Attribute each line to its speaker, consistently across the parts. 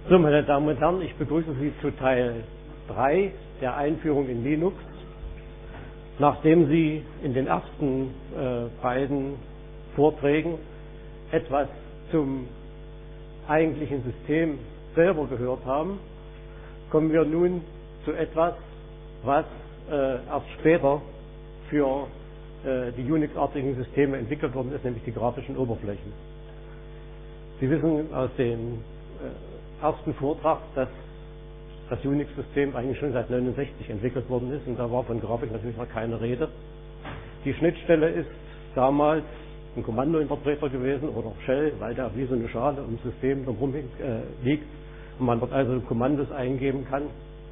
Speaker 1: So, meine Damen und Herren, ich begrüße Sie zu Teil 3 der Einführung in Linux. Nachdem Sie in den ersten beiden Vorträgen etwas zum eigentlichen System selber gehört haben, kommen wir nun zu etwas, was erst später für die Unix-artigen Systeme entwickelt worden ist, nämlich die grafischen Oberflächen. Sie wissen aus dem ersten Vortrag, dass das Unix-System eigentlich schon seit 1969 entwickelt worden ist und da war von Grafik natürlich noch keine Rede. Die Schnittstelle ist damals ein Kommandointerpreter gewesen oder Shell, weil der wie so eine Schale ums System drumherum liegt und man dort also Kommandos eingeben kann.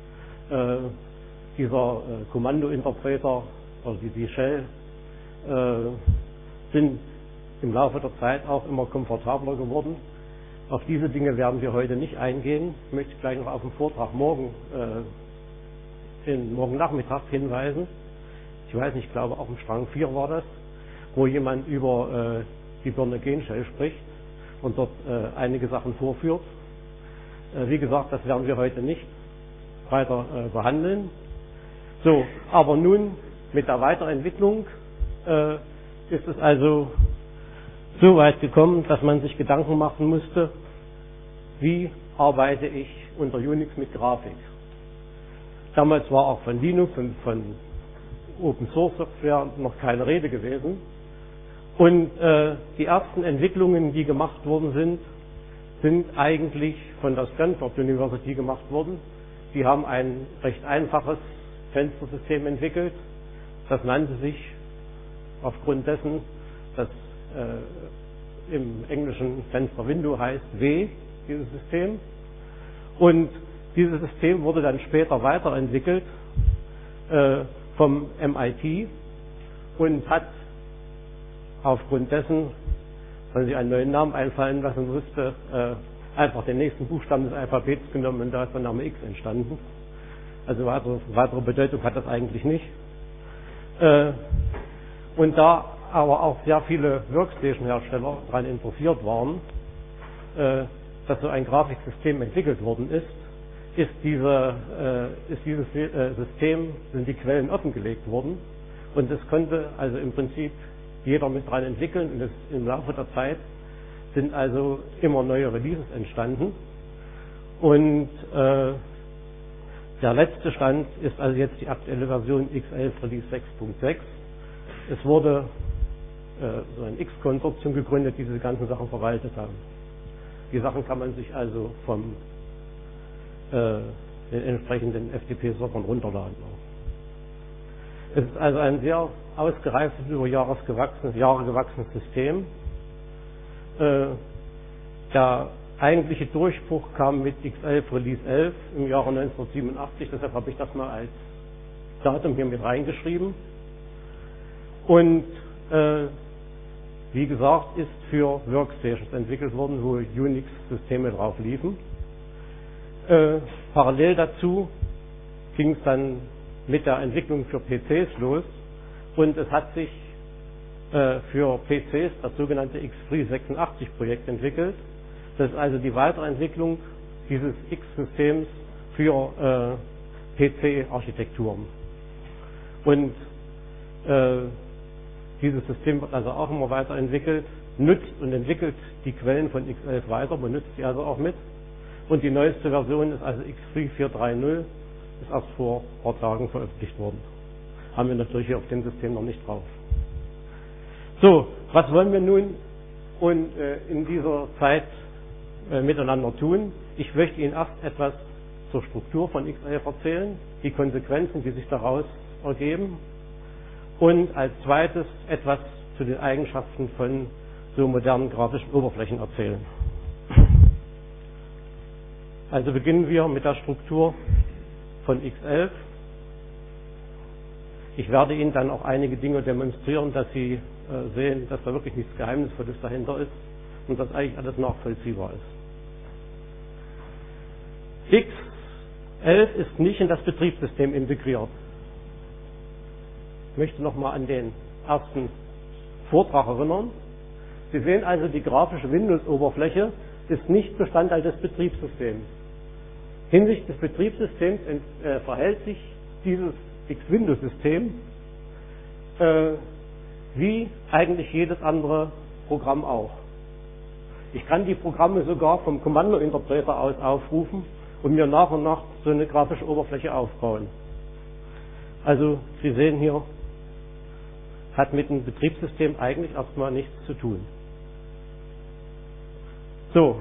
Speaker 1: Dieser Kommandointerpreter oder die Shell sind im Laufe der Zeit auch immer komfortabler geworden. Auf diese Dinge werden wir heute nicht eingehen. Ich möchte gleich noch auf den Vortrag morgen Nachmittag hinweisen. Ich weiß nicht, ich glaube auch im Strang 4 war das, wo jemand über die Birne Genshell spricht und dort einige Sachen vorführt. Wie gesagt, das werden wir heute nicht weiter behandeln. So, aber nun mit der Weiterentwicklung ist es also so weit gekommen, dass man sich Gedanken machen musste, wie arbeite ich unter Unix mit Grafik. Damals war auch von Linux und von Open Source Software noch keine Rede gewesen. Und die ersten Entwicklungen, die gemacht worden sind eigentlich von der Stanford University gemacht worden. Die haben ein recht einfaches Fenstersystem entwickelt. Das nannte sich aufgrund dessen, dass im Englischen Fenster Window heißt, W, dieses System. Und dieses System wurde dann später weiterentwickelt vom MIT und hat aufgrund dessen, weil sie einen neuen Namen einfallen lassen musste, einfach den nächsten Buchstaben des Alphabets genommen und da ist der Name X entstanden. Also weitere Bedeutung hat das eigentlich nicht. Und da aber auch sehr viele Workstation-Hersteller daran interessiert waren, dass so ein Grafiksystem entwickelt worden ist, sind die Quellen offengelegt worden und es konnte also im Prinzip jeder mit dran entwickeln und im Laufe der Zeit sind also immer neue Releases entstanden und der letzte Stand ist also jetzt die aktuelle Version X11 Release 6.6. Es wurde so ein X-Konsortium gegründet, die diese ganzen Sachen verwaltet haben. Die Sachen kann man sich also von den entsprechenden FTP-Servern runterladen. Es ist also ein sehr ausgereiftes, über Jahre gewachsenes System. Der eigentliche Durchbruch kam mit X11 Release 11 im Jahre 1987, deshalb habe ich das mal als Datum hier mit reingeschrieben. Und wie gesagt, ist für Workstations entwickelt worden, wo Unix-Systeme drauf liefen. Parallel dazu ging es dann mit der Entwicklung für PCs los und es hat sich für PCs das sogenannte X386-Projekt entwickelt. Das ist also die Weiterentwicklung dieses X-Systems für PC-Architekturen. Und dieses System wird also auch immer weiterentwickelt, nutzt und entwickelt die Quellen von X11 weiter, benutzt sie also auch mit. Und die neueste Version ist also X3 4.3.0, ist erst vor ein paar Tagen veröffentlicht worden. Haben wir natürlich hier auf dem System noch nicht drauf. So, was wollen wir nun in dieser Zeit miteinander tun? Ich möchte Ihnen erst etwas zur Struktur von X11 erzählen, die Konsequenzen, die sich daraus ergeben. Und als zweites etwas zu den Eigenschaften von so modernen grafischen Oberflächen erzählen. Also beginnen wir mit der Struktur von X11. Ich werde Ihnen dann auch einige Dinge demonstrieren, dass Sie sehen, dass da wirklich nichts Geheimnisvolles dahinter ist und dass eigentlich alles nachvollziehbar ist. X11 ist nicht in das Betriebssystem integriert. Ich möchte nochmal an den ersten Vortrag erinnern. Sie sehen also, die grafische Windows-Oberfläche ist nicht Bestandteil des Betriebssystems. Hinsichtlich des Betriebssystems verhält sich dieses X-Windows-System wie eigentlich jedes andere Programm auch. Ich kann die Programme sogar vom Kommandointerpreter aus aufrufen und mir nach und nach so eine grafische Oberfläche aufbauen. Also Sie sehen hier, hat mit dem Betriebssystem eigentlich erstmal nichts zu tun. So.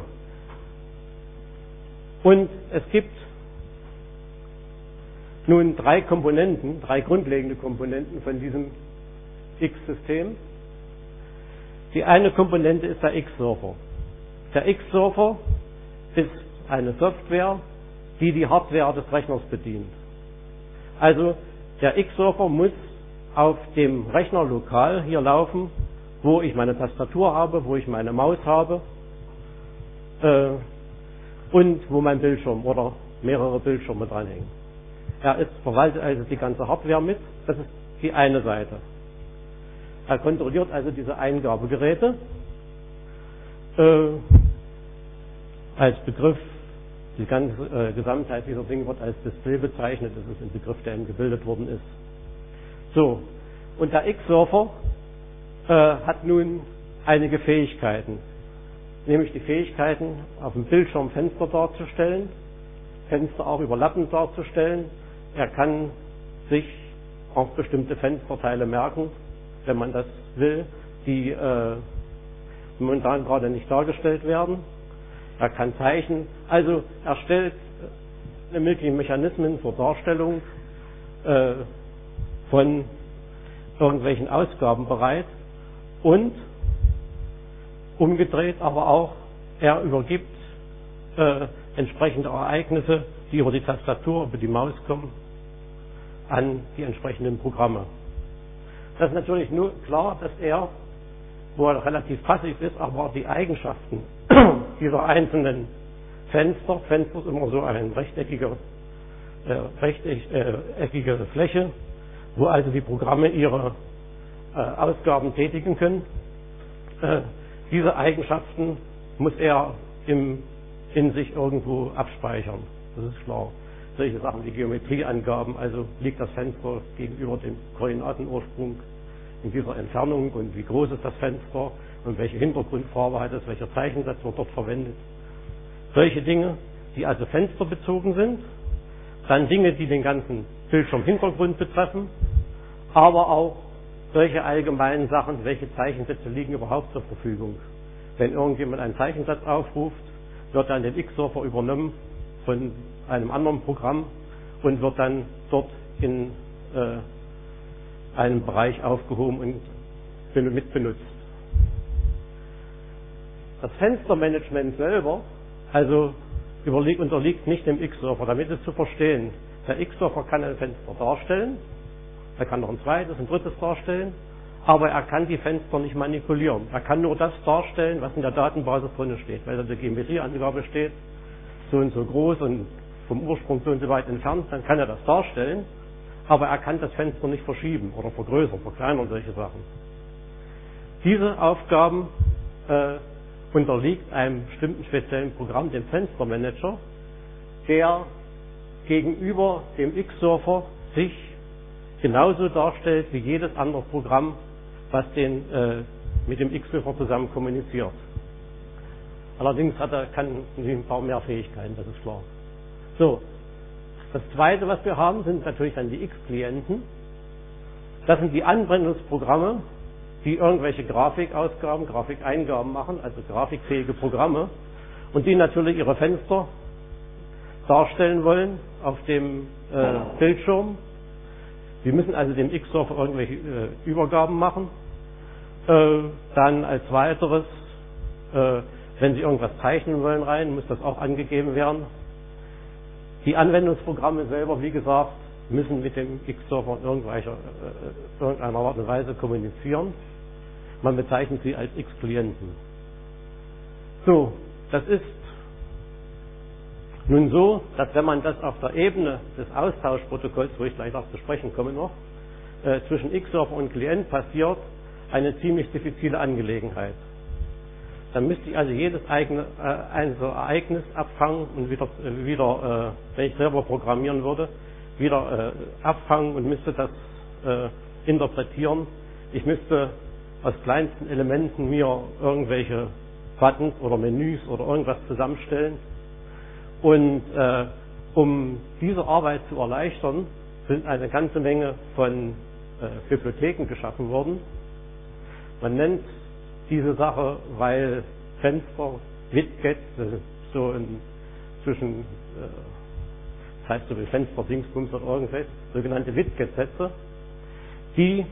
Speaker 1: Und es gibt nun drei grundlegende Komponenten von diesem X-System. Die eine Komponente ist der X-Server. Der X-Server ist eine Software, die die Hardware des Rechners bedient. Also der X-Server muss auf dem Rechner lokal hier laufen, wo ich meine Tastatur habe, wo ich meine Maus habe und wo mein Bildschirm oder mehrere Bildschirme dranhängen. Er verwaltet also die ganze Hardware mit, das ist die eine Seite. Er kontrolliert also diese Eingabegeräte. Als Begriff, die ganze Gesamtheit dieser Dinge wird als Display bezeichnet, das ist ein Begriff, der ihm gebildet worden ist. So, und der X-Server hat nun einige Fähigkeiten, nämlich die Fähigkeiten, auf dem Bildschirm Fenster darzustellen, Fenster auch überlappend darzustellen. Er kann sich auch bestimmte Fensterteile merken, wenn man das will, die momentan gerade nicht dargestellt werden. Er kann zeichnen, also er stellt mögliche Mechanismen zur Darstellung von irgendwelchen Ausgaben bereit und umgedreht aber auch, er übergibt entsprechende Ereignisse, die über die Tastatur, über die Maus kommen, an die entsprechenden Programme. Das ist natürlich nur klar, dass er, wo er relativ passiv ist, aber die Eigenschaften dieser einzelnen Fenster ist immer so eine rechteckige Fläche, wo also die Programme ihre Ausgaben tätigen können. Diese Eigenschaften muss er in sich irgendwo abspeichern. Das ist klar. Solche Sachen wie Geometrieangaben, also liegt das Fenster gegenüber dem Koordinatenursprung in dieser Entfernung und wie groß ist das Fenster und welche Hintergrundfarbe hat es, welcher Zeichensatz wird dort verwendet. Solche Dinge, die also fensterbezogen sind, dann Dinge, die den ganzen Bildschirmhintergrund betreffen, aber auch solche allgemeinen Sachen, welche Zeichensätze liegen überhaupt zur Verfügung. Wenn irgendjemand einen Zeichensatz aufruft, wird dann den X-Server übernommen von einem anderen Programm und wird dann dort in einem Bereich aufgehoben und mitbenutzt. Das Fenstermanagement selber, also unterliegt nicht dem X-Server. Damit ist zu verstehen, der X-Server kann ein Fenster darstellen, er kann noch ein zweites, ein drittes darstellen, aber er kann die Fenster nicht manipulieren. Er kann nur das darstellen, was in der Datenbasis drin steht. Weil da die Geometrieangabe steht, so und so groß und vom Ursprung so und so weit entfernt, dann kann er das darstellen, aber er kann das Fenster nicht verschieben oder vergrößern, verkleinern, solche Sachen. Diese Aufgaben unterliegt einem bestimmten speziellen Programm, dem Fenstermanager, der gegenüber dem X-Server sich genauso darstellt wie jedes andere Programm, was mit dem X-Server zusammen kommuniziert. Allerdings kann sie ein paar mehr Fähigkeiten, das ist klar. So, das zweite, was wir haben, sind natürlich dann die X-Klienten. Das sind die Anwendungsprogramme, die irgendwelche Grafikausgaben, Grafikeingaben machen, also grafikfähige Programme, und die natürlich ihre Fenster darstellen wollen auf dem Bildschirm. Sie müssen also dem X-Server irgendwelche Übergaben machen. Dann als weiteres, wenn Sie irgendwas zeichnen wollen rein, muss das auch angegeben werden. Die Anwendungsprogramme selber, wie gesagt, müssen mit dem X-Server in irgendeiner Art und Weise kommunizieren. Man bezeichnet sie als X-Klienten. So, das ist nun so, dass wenn man das auf der Ebene des Austauschprotokolls, wo ich gleich noch zu sprechen komme noch, zwischen X-Server und Klient passiert, eine ziemlich diffizile Angelegenheit. dann müsste ich also jedes einzelne Ereignis abfangen und wieder wenn ich selber programmieren würde, wieder abfangen und müsste das interpretieren. Ich müsste aus kleinsten Elementen mir irgendwelche Buttons oder Menüs oder irgendwas zusammenstellen. Und um diese Arbeit zu erleichtern, sind eine ganze Menge von Bibliotheken geschaffen worden. Man nennt diese Sache, weil Fenster, Widget, so zwischen, das heißt so wie Fenster, Dingsbums oder irgendwas, sogenannte Widget-Sätze, die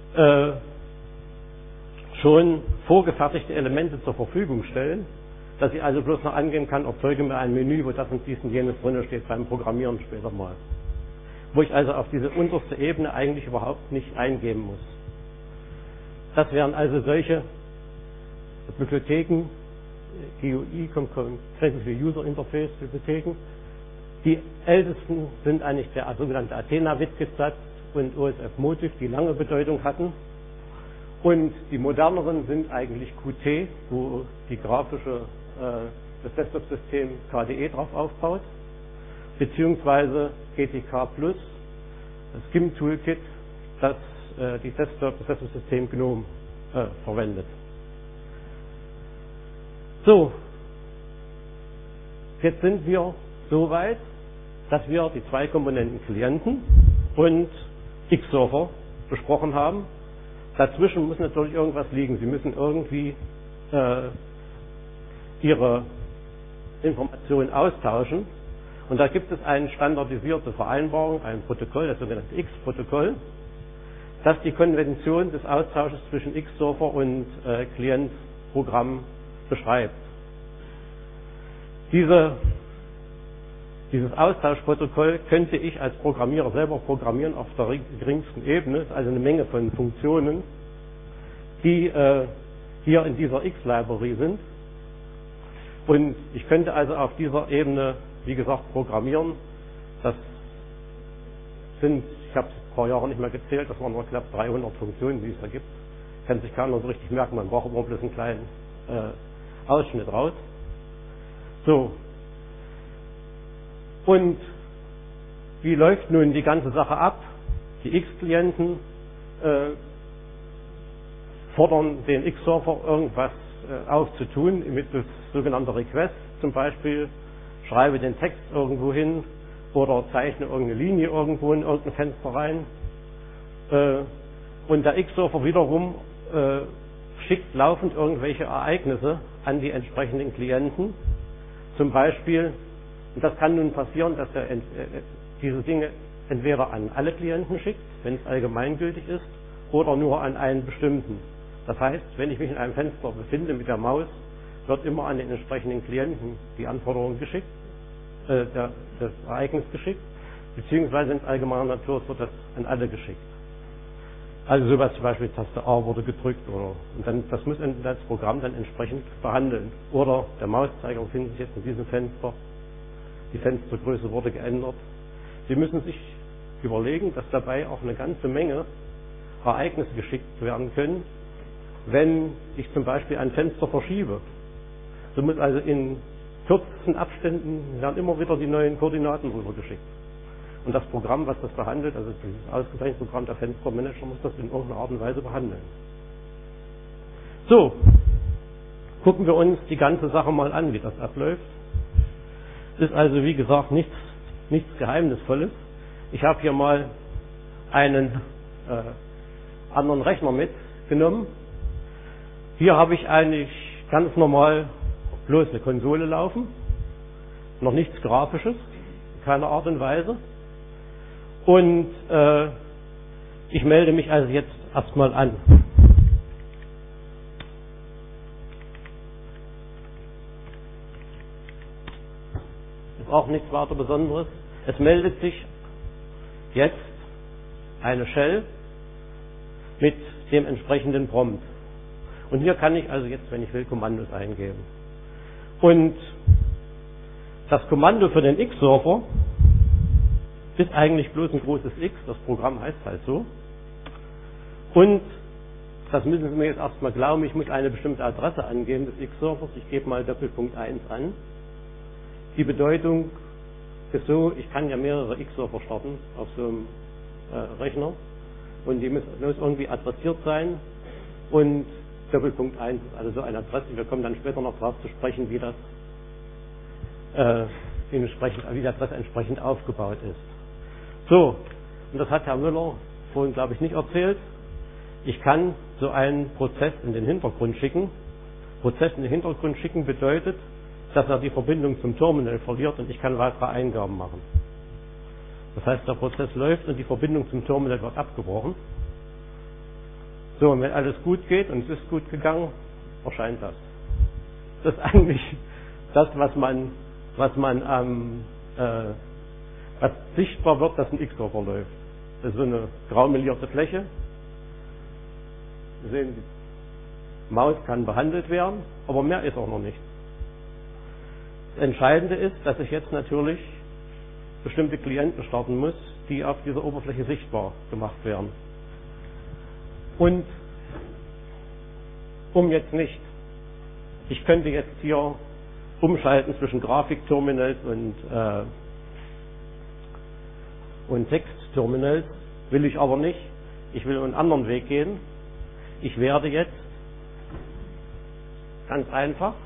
Speaker 1: schon vorgefertigte Elemente zur Verfügung stellen, dass ich also bloß noch angeben kann, erzeuge mir ein Menü, wo das und dies und jenes drin steht beim Programmieren später mal. Wo ich also auf diese unterste Ebene eigentlich überhaupt nicht eingeben muss. Das wären also solche Bibliotheken, GUI, Configurable User Interface Bibliotheken. Die ältesten sind eigentlich der sogenannte Athena-Widget-Satz und OSF Motif, die lange Bedeutung hatten. Und die moderneren sind eigentlich Qt, wo die das Desktop-System KDE drauf aufbaut, beziehungsweise GTK Plus, das GIMP-Toolkit, das das Desktop-System GNOME verwendet. So, jetzt sind wir so weit, dass wir die zwei Komponenten Klienten und X-Server besprochen haben. Dazwischen muss natürlich irgendwas liegen. Sie müssen irgendwie Ihre Informationen austauschen. Und da gibt es eine standardisierte Vereinbarung, ein Protokoll, das sogenannte X-Protokoll, das die Konvention des Austausches zwischen X-Server und Klientprogramm beschreibt. Dieses Austauschprotokoll könnte ich als Programmierer selber programmieren auf der geringsten Ebene, also eine Menge von Funktionen, die hier in dieser X-Library sind. Und ich könnte also auf dieser Ebene, wie gesagt, programmieren. Das sind, ich habe es ein paar Jahre nicht mehr gezählt, das waren nur knapp 300 Funktionen, die es da gibt. Kann sich keiner so richtig merken, man braucht immer bloß einen kleinen Ausschnitt raus. So. Und wie läuft nun die ganze Sache ab? Die X-Klienten fordern den X-Server irgendwas aufzutun, mittels sogenannter Requests, zum Beispiel schreibe den Text irgendwo hin oder zeichne irgendeine Linie irgendwo in irgendein Fenster rein. Und der X-Server wiederum schickt laufend irgendwelche Ereignisse an die entsprechenden Klienten. Zum Beispiel, und das kann nun passieren, dass er diese Dinge entweder an alle Klienten schickt, wenn es allgemeingültig ist, oder nur an einen bestimmten. Das heißt, wenn ich mich in einem Fenster befinde mit der Maus, wird immer an den entsprechenden Klienten die Anforderung geschickt, das Ereignis geschickt, beziehungsweise in allgemeiner Natur wird das an alle geschickt. Also sowas zum Beispiel, Taste A wurde gedrückt und dann, das muss das Programm dann entsprechend behandeln. Oder der Mauszeiger befindet sich jetzt in diesem Fenster, die Fenstergröße wurde geändert. Sie müssen sich überlegen, dass dabei auch eine ganze Menge Ereignisse geschickt werden können, wenn ich zum Beispiel ein Fenster verschiebe. So muss also in kürzesten Abständen werden immer wieder die neuen Koordinaten rübergeschickt. Und das Programm, was das behandelt, also dieses ausgezeichnete Programm der Fenstermanager, muss das in irgendeiner Art und Weise behandeln. So, gucken wir uns die ganze Sache mal an, wie das abläuft. Es ist also, wie gesagt, nichts Geheimnisvolles. Ich habe hier mal einen anderen Rechner mitgenommen. Hier habe ich eigentlich ganz normal bloß eine Konsole laufen, noch nichts Grafisches, in keiner Art und Weise. Und ich melde mich also jetzt erstmal an. Ist auch nichts weiter Besonderes. Es meldet sich jetzt eine Shell mit dem entsprechenden Prompt. Und hier kann ich also jetzt, wenn ich will, Kommandos eingeben. Und das Kommando für den X-Server ist eigentlich bloß ein großes X, das Programm heißt halt so. Und das müssen Sie mir jetzt erstmal glauben, ich muss eine bestimmte Adresse angeben des X-Servers. Ich gebe mal Doppelpunkt 1 an. Die Bedeutung ist so, ich kann ja mehrere X-Server starten auf so einem Rechner und die muss irgendwie adressiert sein und Doppelpunkt 1 ist also so eine Adresse. Wir kommen dann später noch darauf zu sprechen, wie das wie die Adresse entsprechend aufgebaut ist. So, und das hat Herr Müller vorhin, glaube ich, nicht erzählt. Ich kann so einen Prozess in den Hintergrund schicken. Prozess in den Hintergrund schicken bedeutet, dass er die Verbindung zum Terminal verliert und ich kann weitere Eingaben machen. Das heißt, der Prozess läuft und die Verbindung zum Terminal wird abgebrochen. So, und wenn alles gut geht, und es ist gut gegangen, erscheint das. Das ist eigentlich das, was sichtbar wird, dass ein X-Server läuft. Das ist so eine graumelierte Fläche. Sie sehen, die Maus kann behandelt werden, aber mehr ist auch noch nicht. Das Entscheidende ist, dass ich jetzt natürlich bestimmte Klienten starten muss, die auf dieser Oberfläche sichtbar gemacht werden. Und ich könnte jetzt hier umschalten zwischen Grafikterminals und Textterminals, will ich aber nicht. Ich will einen anderen Weg gehen. Ich werde jetzt ganz einfach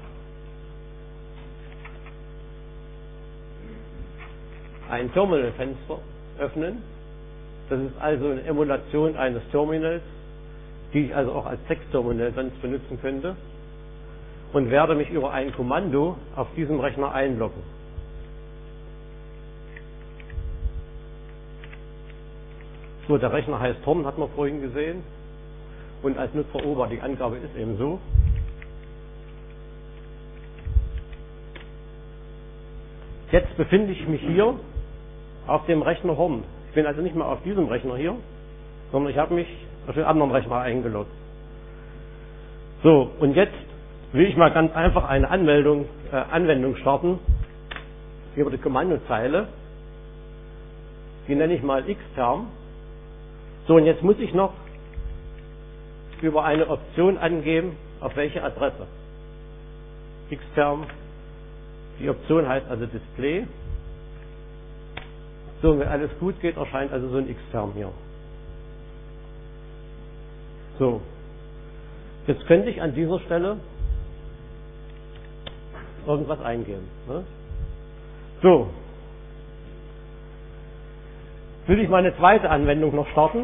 Speaker 1: ein Terminalfenster öffnen. Das ist also eine Emulation eines Terminals, die ich also auch als Textterminal sonst benutzen könnte, und werde mich über ein Kommando auf diesem Rechner einloggen. So, der Rechner heißt Horn, hat man vorhin gesehen, und als Nutzer Ober, die Angabe ist eben so. Jetzt befinde ich mich hier auf dem Rechner Horn. Ich bin also nicht mehr auf diesem Rechner hier, sondern ich habe mich auf den anderen Rechner eingeloggt. So, und jetzt will ich mal ganz einfach eine Anwendung starten über die Kommandozeile. Die nenne ich mal xterm. So, und jetzt muss ich noch über eine Option angeben, auf welche Adresse. Xterm, die Option heißt also Display. So, und wenn alles gut geht, erscheint also so ein Xterm hier. So, jetzt könnte ich an dieser Stelle irgendwas eingeben. Ne? So, will ich meine zweite Anwendung noch starten?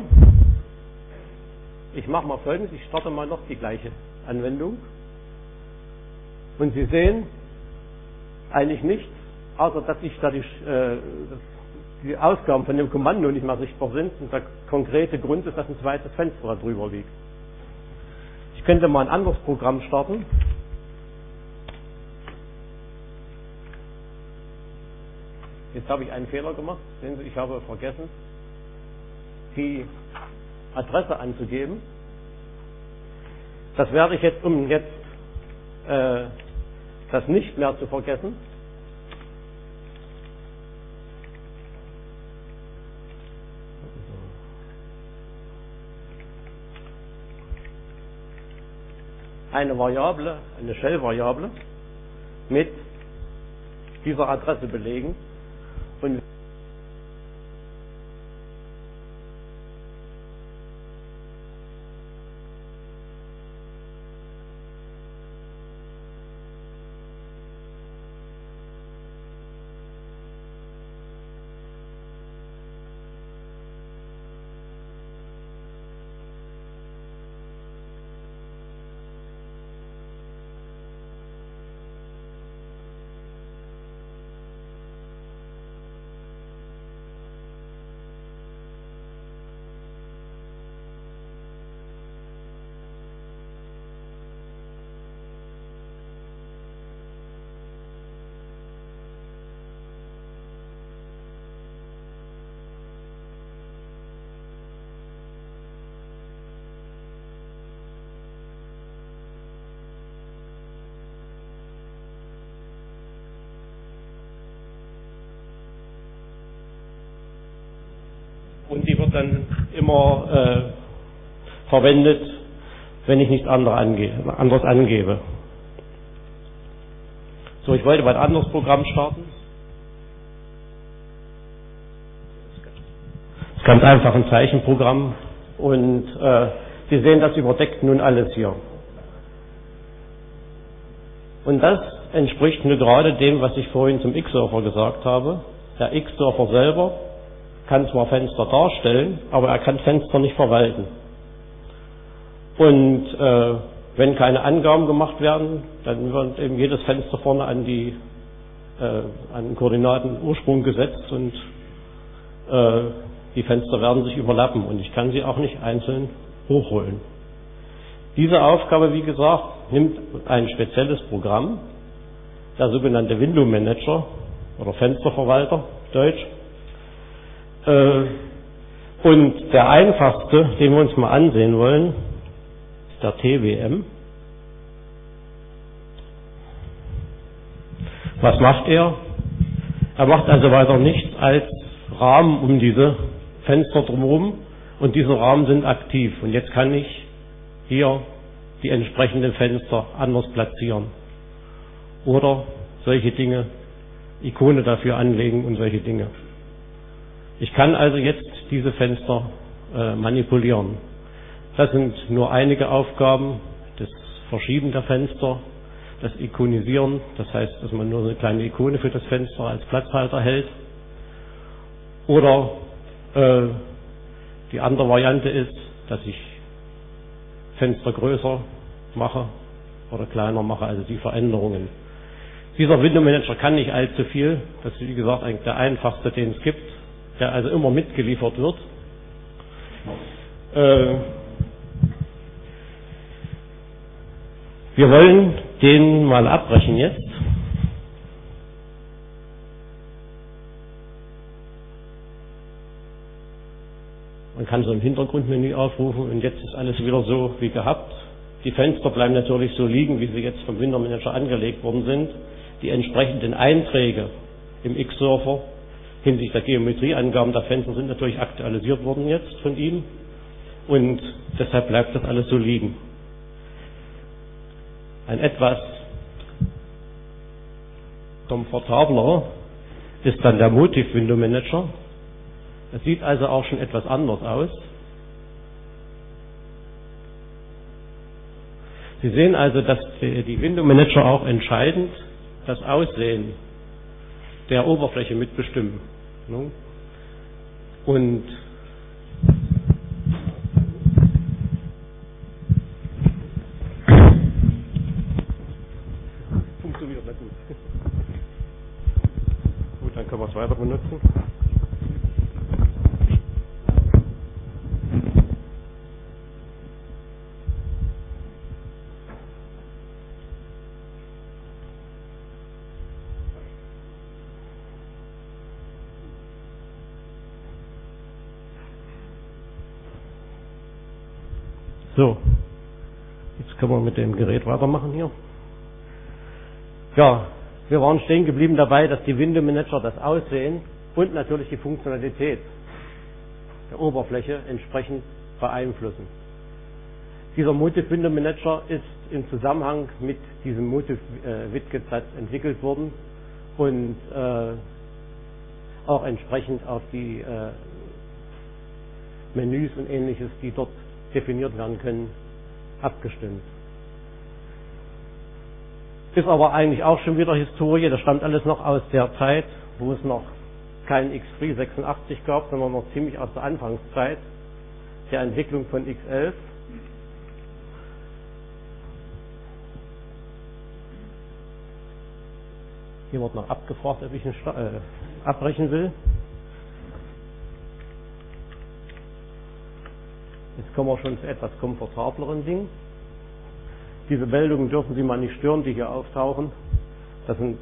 Speaker 1: Ich mache mal Folgendes, ich starte mal noch die gleiche Anwendung. Und Sie sehen eigentlich nichts, außer dass sich da die Ausgaben von dem Kommando nicht mehr sichtbar sind. Und der konkrete Grund ist, dass ein zweites Fenster darüber liegt. Ich könnte mal ein anderes Programm starten. Jetzt habe ich einen Fehler gemacht. Sehen Sie, ich habe vergessen, die Adresse anzugeben. Das werde ich jetzt, um jetzt das nicht mehr zu vergessen, eine Variable, eine Shell-Variable mit dieser Adresse belegen. Und die wird dann immer verwendet, wenn ich nichts anderes angebe. So, ich wollte mal ein anderes Programm starten. Das ist ganz einfach ein Zeichenprogramm und Sie sehen, das überdeckt nun alles hier. Und das entspricht nur gerade dem, was ich vorhin zum X-Surfer gesagt habe. Der X-Surfer selber kann zwar Fenster darstellen, aber er kann Fenster nicht verwalten. Und wenn keine Angaben gemacht werden, dann wird eben jedes Fenster vorne an den Koordinatenursprung gesetzt und die Fenster werden sich überlappen und ich kann sie auch nicht einzeln hochholen. Diese Aufgabe, wie gesagt, nimmt ein spezielles Programm, der sogenannte Window Manager oder Fensterverwalter, Deutsch. Und der einfachste, den wir uns mal ansehen wollen, ist der TWM. Was macht er? Er macht also weiter nichts als Rahmen um diese Fenster drumherum und diese Rahmen sind aktiv. Und jetzt kann ich hier die entsprechenden Fenster anders platzieren. Oder solche Dinge, Ikone dafür anlegen und solche Dinge. Ich kann also jetzt diese Fenster manipulieren. Das sind nur einige Aufgaben, das Verschieben der Fenster, das Ikonisieren, das heißt, dass man nur eine kleine Ikone für das Fenster als Platzhalter hält. Oder die andere Variante ist, dass ich Fenster größer mache oder kleiner mache, also die Veränderungen. Dieser Window Manager kann nicht allzu viel, das ist wie gesagt eigentlich der einfachste, den es gibt, der also immer mitgeliefert wird. Wir wollen den mal abbrechen jetzt. Man kann so ein Hintergrundmenü aufrufen und jetzt ist alles wieder so wie gehabt. Die Fenster bleiben natürlich so liegen, wie sie jetzt vom Window Manager angelegt worden sind. Die entsprechenden Einträge im X-Surfer hinsichtlich der Geometrieangaben der Fenster sind natürlich aktualisiert worden jetzt von ihm und deshalb bleibt das alles so liegen. Ein etwas komfortabler ist dann der Motiv Window Manager. Es sieht also auch schon etwas anders aus. Sie sehen also, dass die Window Manager auch entscheidend das Aussehen der Oberfläche mitbestimmen. Und funktioniert nicht gut. Gut, dann können wir es weiter benutzen. So, jetzt können wir mit dem Gerät weitermachen hier. Ja, wir waren stehen geblieben dabei, dass die Window Manager das Aussehen und natürlich die Funktionalität der Oberfläche entsprechend beeinflussen. Dieser Motiv Window Manager ist im Zusammenhang mit diesem Motiv WitGet-Satz entwickelt worden und auch entsprechend auf die Menüs und ähnliches, die dort definiert werden können, abgestimmt. Ist aber eigentlich auch schon wieder Historie, das stammt alles noch aus der Zeit, wo es noch kein X386 gab, sondern noch ziemlich aus der Anfangszeit der Entwicklung von X11. Hier wird noch abgefragt, ob ich abbrechen will. Jetzt kommen wir schon zu etwas komfortableren Dingen. Diese Meldungen dürfen Sie mal nicht stören, die hier auftauchen. Das sind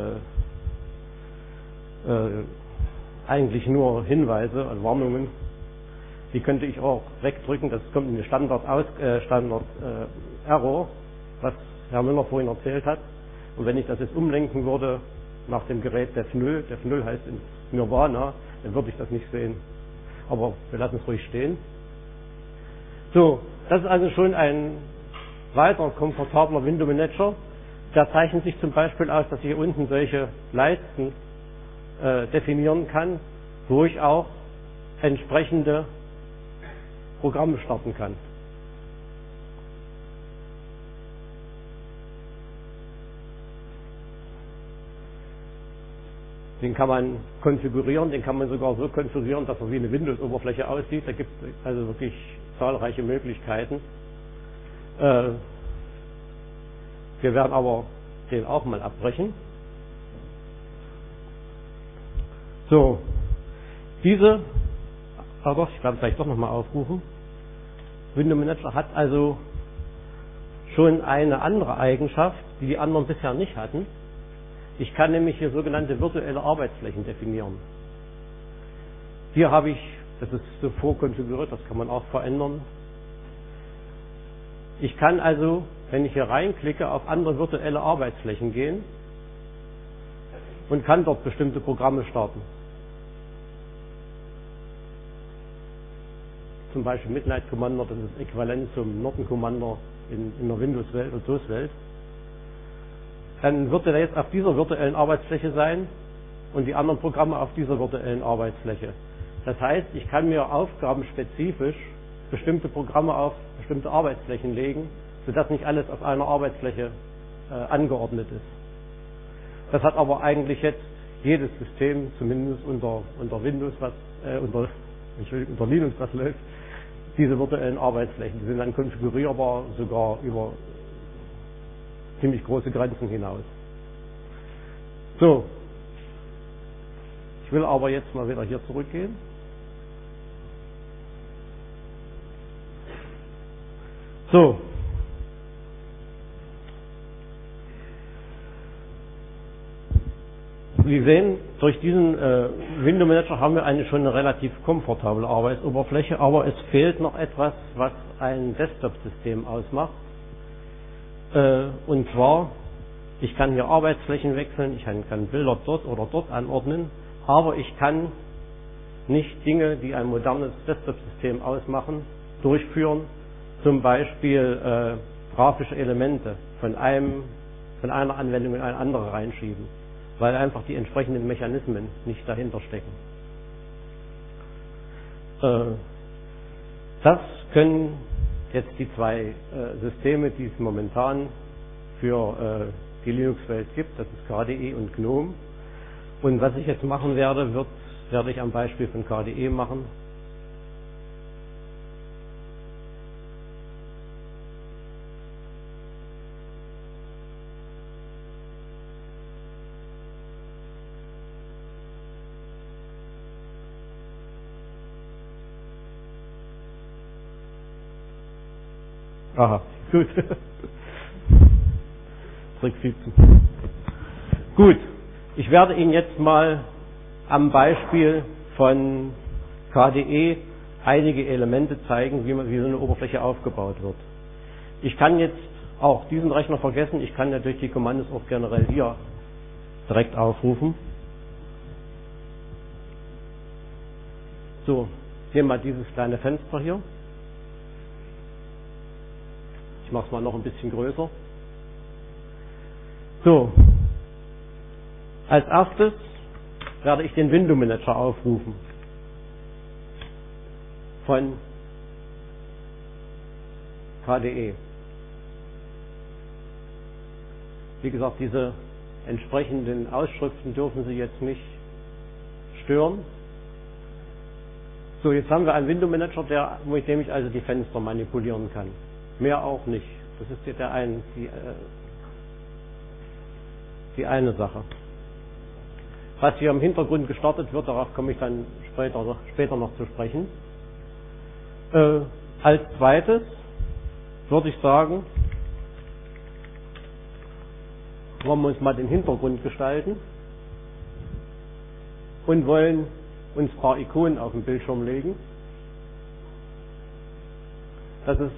Speaker 1: eigentlich nur Hinweise und Warnungen. Die könnte ich auch wegdrücken. Das kommt in den Standard-Error, was Herr Müller vorhin erzählt hat. Und wenn ich das jetzt umlenken würde nach dem Gerät Def 0, Def 0 heißt in Nirvana, dann würde ich das nicht sehen. Aber wir lassen es ruhig stehen. So, Das ist also schon ein weiter komfortabler Window Manager. Der zeichnet sich zum Beispiel aus, dass ich hier unten solche Leisten definieren kann, wo ich auch entsprechende Programme starten kann. Den kann man konfigurieren, den kann man sogar so konfigurieren, dass er wie eine Windows-Oberfläche aussieht. Da gibt es also wirklich zahlreiche Möglichkeiten. Wir werden aber den auch mal abbrechen. So, ich werde es vielleicht doch nochmal aufrufen. Window Manager hat also schon eine andere Eigenschaft, die die anderen bisher nicht hatten. Ich kann nämlich hier sogenannte virtuelle Arbeitsflächen definieren. Hier habe ich, das ist so vorkonfiguriert, das kann man auch verändern. Ich kann also, wenn ich hier reinklicke, auf andere virtuelle Arbeitsflächen gehen und kann dort bestimmte Programme starten. Zum Beispiel Midnight Commander, das ist äquivalent zum Norton Commander in der Windows-Welt und DOS-Welt. Dann wird er jetzt auf dieser virtuellen Arbeitsfläche sein und die anderen Programme auf dieser virtuellen Arbeitsfläche. Das heißt, ich kann mir aufgabenspezifisch bestimmte Programme auf bestimmte Arbeitsflächen legen, sodass nicht alles auf einer Arbeitsfläche angeordnet ist. Das hat aber eigentlich jetzt jedes System, zumindest unter Windows, unter Linux, was läuft, diese virtuellen Arbeitsflächen. Die sind dann konfigurierbar sogar über ziemlich große Grenzen hinaus. So, ich will aber jetzt mal wieder hier zurückgehen. So, Sie sehen, durch diesen Window Manager haben wir eigentlich schon eine relativ komfortable Arbeitsoberfläche, aber es fehlt noch etwas, was ein Desktop-System ausmacht. Und zwar, ich kann hier Arbeitsflächen wechseln, ich kann Bilder dort oder dort anordnen, aber ich kann nicht Dinge, die ein modernes Desktop-System ausmachen, durchführen, zum Beispiel grafische Elemente von einer Anwendung in eine andere reinschieben, weil einfach die entsprechenden Mechanismen nicht dahinter stecken. Das können jetzt die zwei Systeme, die es momentan für die Linux-Welt gibt, das ist KDE und GNOME. Und was ich jetzt machen werde, werde ich am Beispiel von KDE machen. Aha, gut. Trick 17. Gut, ich werde Ihnen jetzt mal am Beispiel von KDE einige Elemente zeigen, wie so eine Oberfläche aufgebaut wird. Ich kann jetzt auch diesen Rechner vergessen, ich kann natürlich die Kommandos auch generell hier direkt aufrufen. So, nehmen wir mal dieses kleine Fenster hier. Ich mache es mal noch ein bisschen größer. So, als erstes werde ich den Window Manager aufrufen von KDE. Wie gesagt, diese entsprechenden Ausschriften dürfen Sie jetzt nicht stören. So, jetzt haben wir einen Window Manager, mit dem ich also die Fenster manipulieren kann. Mehr auch nicht. Das ist die eine Sache. Was hier im Hintergrund gestartet wird, darauf komme ich dann später noch zu sprechen. Als zweites würde ich sagen, wollen wir uns mal den Hintergrund gestalten und wollen uns ein paar Ikonen auf den Bildschirm legen. Das ist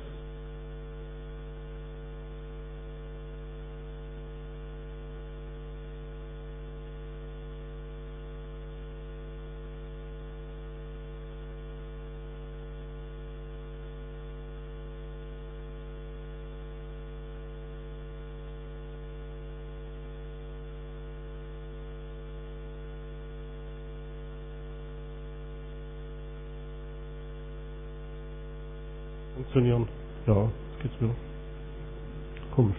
Speaker 1: funktionieren. Ja, jetzt geht's wieder. Komisch.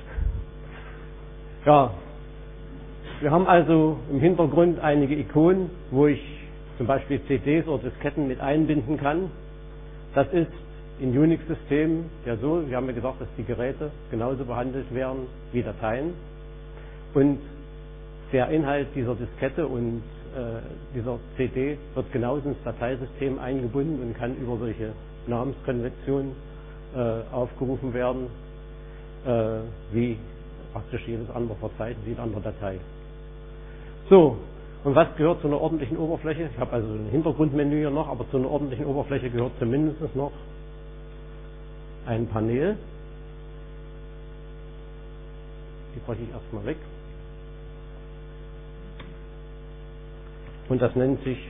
Speaker 1: Ja, wir haben also im Hintergrund einige Ikonen, wo ich zum Beispiel CDs oder Disketten mit einbinden kann. Das ist in Unix-Systemen ja so, wir haben ja gesagt, dass die Geräte genauso behandelt werden wie Dateien. Und der Inhalt dieser Diskette und dieser CD wird genauso ins Dateisystem eingebunden und kann über solche Namenskonventionen aufgerufen werden, wie praktisch jedes andere Verzeichnis, jede andere Datei. So, und was gehört zu einer ordentlichen Oberfläche? Ich habe also ein Hintergrundmenü hier noch, aber zu einer ordentlichen Oberfläche gehört zumindest noch ein Panel. Die breche ich erstmal weg. Und das nennt sich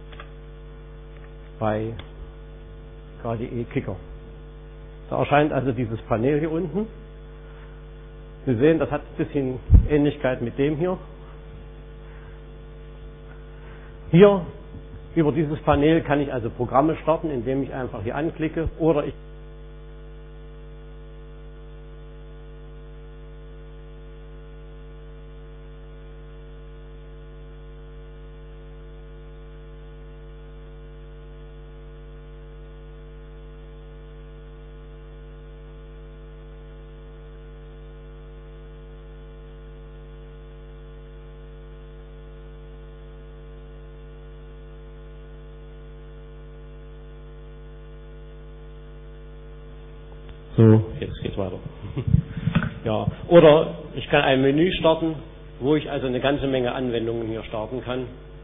Speaker 1: bei KDE Kicker. Da erscheint also dieses Panel hier unten. Sie sehen, das hat ein bisschen Ähnlichkeit mit dem hier. Hier, über dieses Panel kann ich also Programme starten, indem ich einfach hier anklicke, oder ich so, jetzt geht's weiter. Ja, oder ich kann ein Menü starten, wo ich also eine ganze Menge Anwendungen hier starten kann.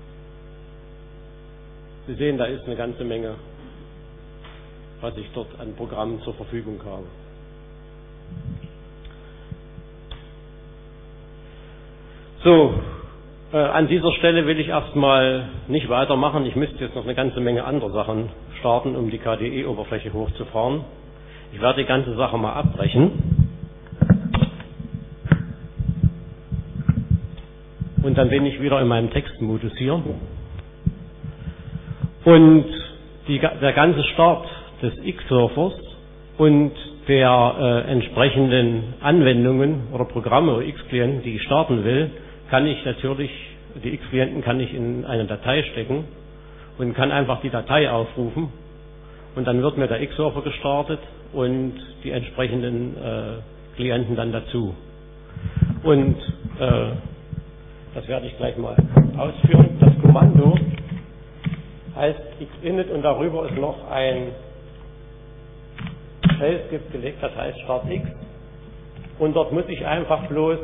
Speaker 1: Sie sehen, da ist eine ganze Menge, was ich dort an Programmen zur Verfügung habe. So, an dieser Stelle will ich erstmal nicht weitermachen. Ich müsste jetzt noch eine ganze Menge andere Sachen starten, um die KDE-Oberfläche hochzufahren. Ich werde die ganze Sache mal abbrechen. Und dann bin ich wieder in meinem Textmodus hier. Und der ganze Start des X-Surfers und der entsprechenden Anwendungen oder Programme oder X-Klienten, die ich starten will, kann ich natürlich, die X-Klienten kann ich in eine Datei stecken und kann einfach die Datei aufrufen. Und dann wird mir der X-Surfer gestartet und die entsprechenden Klienten dann dazu. Und das werde ich gleich mal ausführen. Das Kommando heißt xinit und darüber ist noch ein Shell-Skript gelegt, das heißt Start X. Und dort muss ich einfach bloß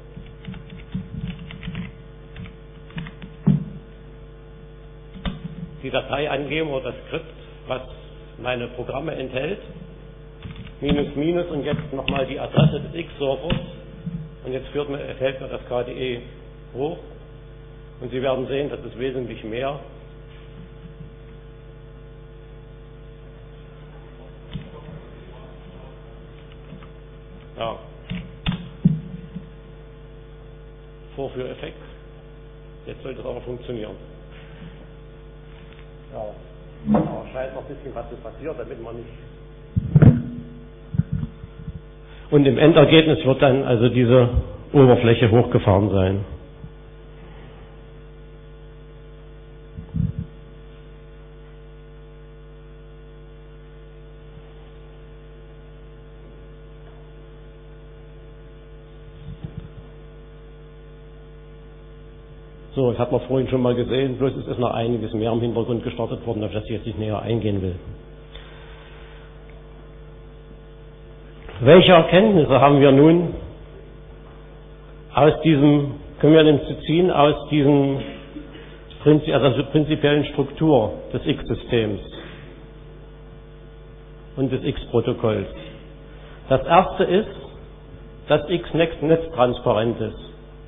Speaker 1: die Datei angeben oder das Skript, was meine Programme enthält, minus minus und jetzt nochmal die Adresse des X-Servers und jetzt fällt mir das KDE hoch und Sie werden sehen, das ist wesentlich mehr. Ja. Vorführeffekt. Jetzt sollte es aber funktionieren. Ja. Aber scheint noch ein bisschen was zu passieren, damit man nicht. Und im Endergebnis wird dann also diese Oberfläche hochgefahren sein. So, das hat man vorhin schon mal gesehen, bloß es ist noch einiges mehr im Hintergrund gestartet worden, auf das ich jetzt nicht näher eingehen will. Welche Erkenntnisse haben wir nun können wir denn ziehen aus diesem prinzipiellen Struktur des X-Systems und des X-Protokolls? Das erste ist, dass X netztransparent ist.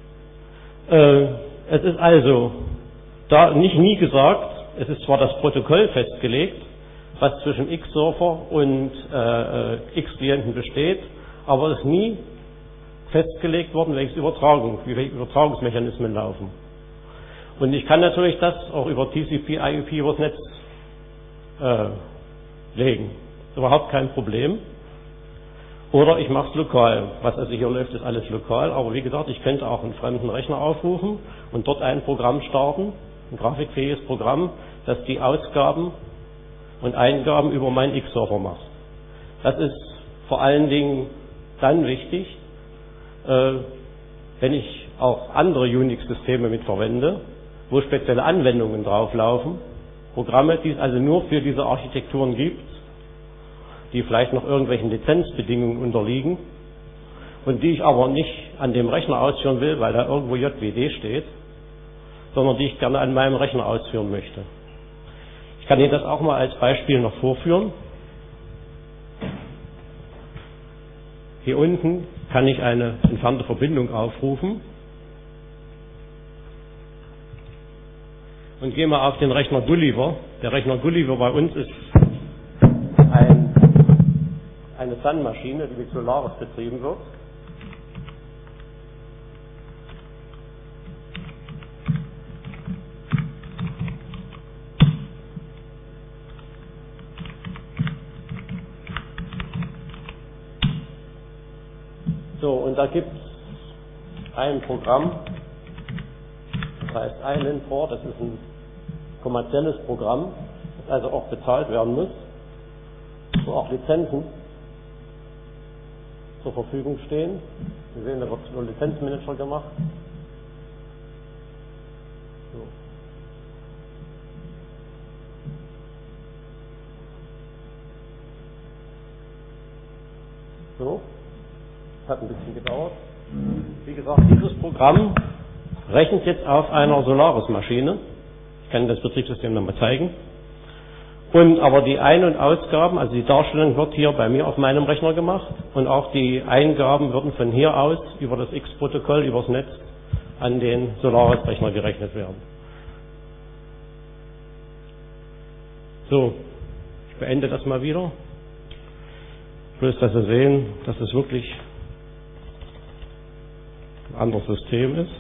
Speaker 1: Es ist also da nie gesagt, es ist zwar das Protokoll festgelegt, was zwischen X-Server und X-Klienten besteht, aber es ist nie festgelegt worden, wie Übertragungsmechanismen laufen. Und ich kann natürlich das auch über TCP/IP übers Netz legen. überhaupt kein Problem. Oder ich mache es lokal. Was also hier läuft, ist alles lokal. Aber wie gesagt, ich könnte auch einen fremden Rechner aufrufen und dort ein Programm starten, ein grafikfähiges Programm, das die Ausgaben und Eingaben über meinen X-Server macht. Das ist vor allen Dingen dann wichtig, wenn ich auch andere Unix-Systeme mitverwende, wo spezielle Anwendungen drauflaufen, Programme, die es also nur für diese Architekturen gibt, die vielleicht noch irgendwelchen Lizenzbedingungen unterliegen und die ich aber nicht an dem Rechner ausführen will, weil da irgendwo JWD steht, sondern die ich gerne an meinem Rechner ausführen möchte. Ich kann Ihnen das auch mal als Beispiel noch vorführen. Hier unten kann ich eine entfernte Verbindung aufrufen und gehe mal auf den Rechner Gulliver. Der Rechner Gulliver bei uns ist eine Sun-Maschine, die mit Solaris betrieben wird. So, und da gibt es ein Programm, das heißt Island4, das ist ein kommerzielles Programm, das also auch bezahlt werden muss, wo auch Lizenzen zur Verfügung stehen. Sie sehen, da wird nur Lizenzmanager gemacht. So, hat ein bisschen gedauert. Wie gesagt, dieses Programm rechnet jetzt auf einer Solaris-Maschine. Ich kann das Betriebssystem nochmal zeigen. Und aber die Ein- und Ausgaben, also die Darstellung wird hier bei mir auf meinem Rechner gemacht und auch die Eingaben würden von hier aus über das X-Protokoll, übers Netz an den Solaris-Rechner gerechnet werden. So, ich beende das mal wieder. Bloß, dass Sie sehen, dass es wirklich ein anderes System ist.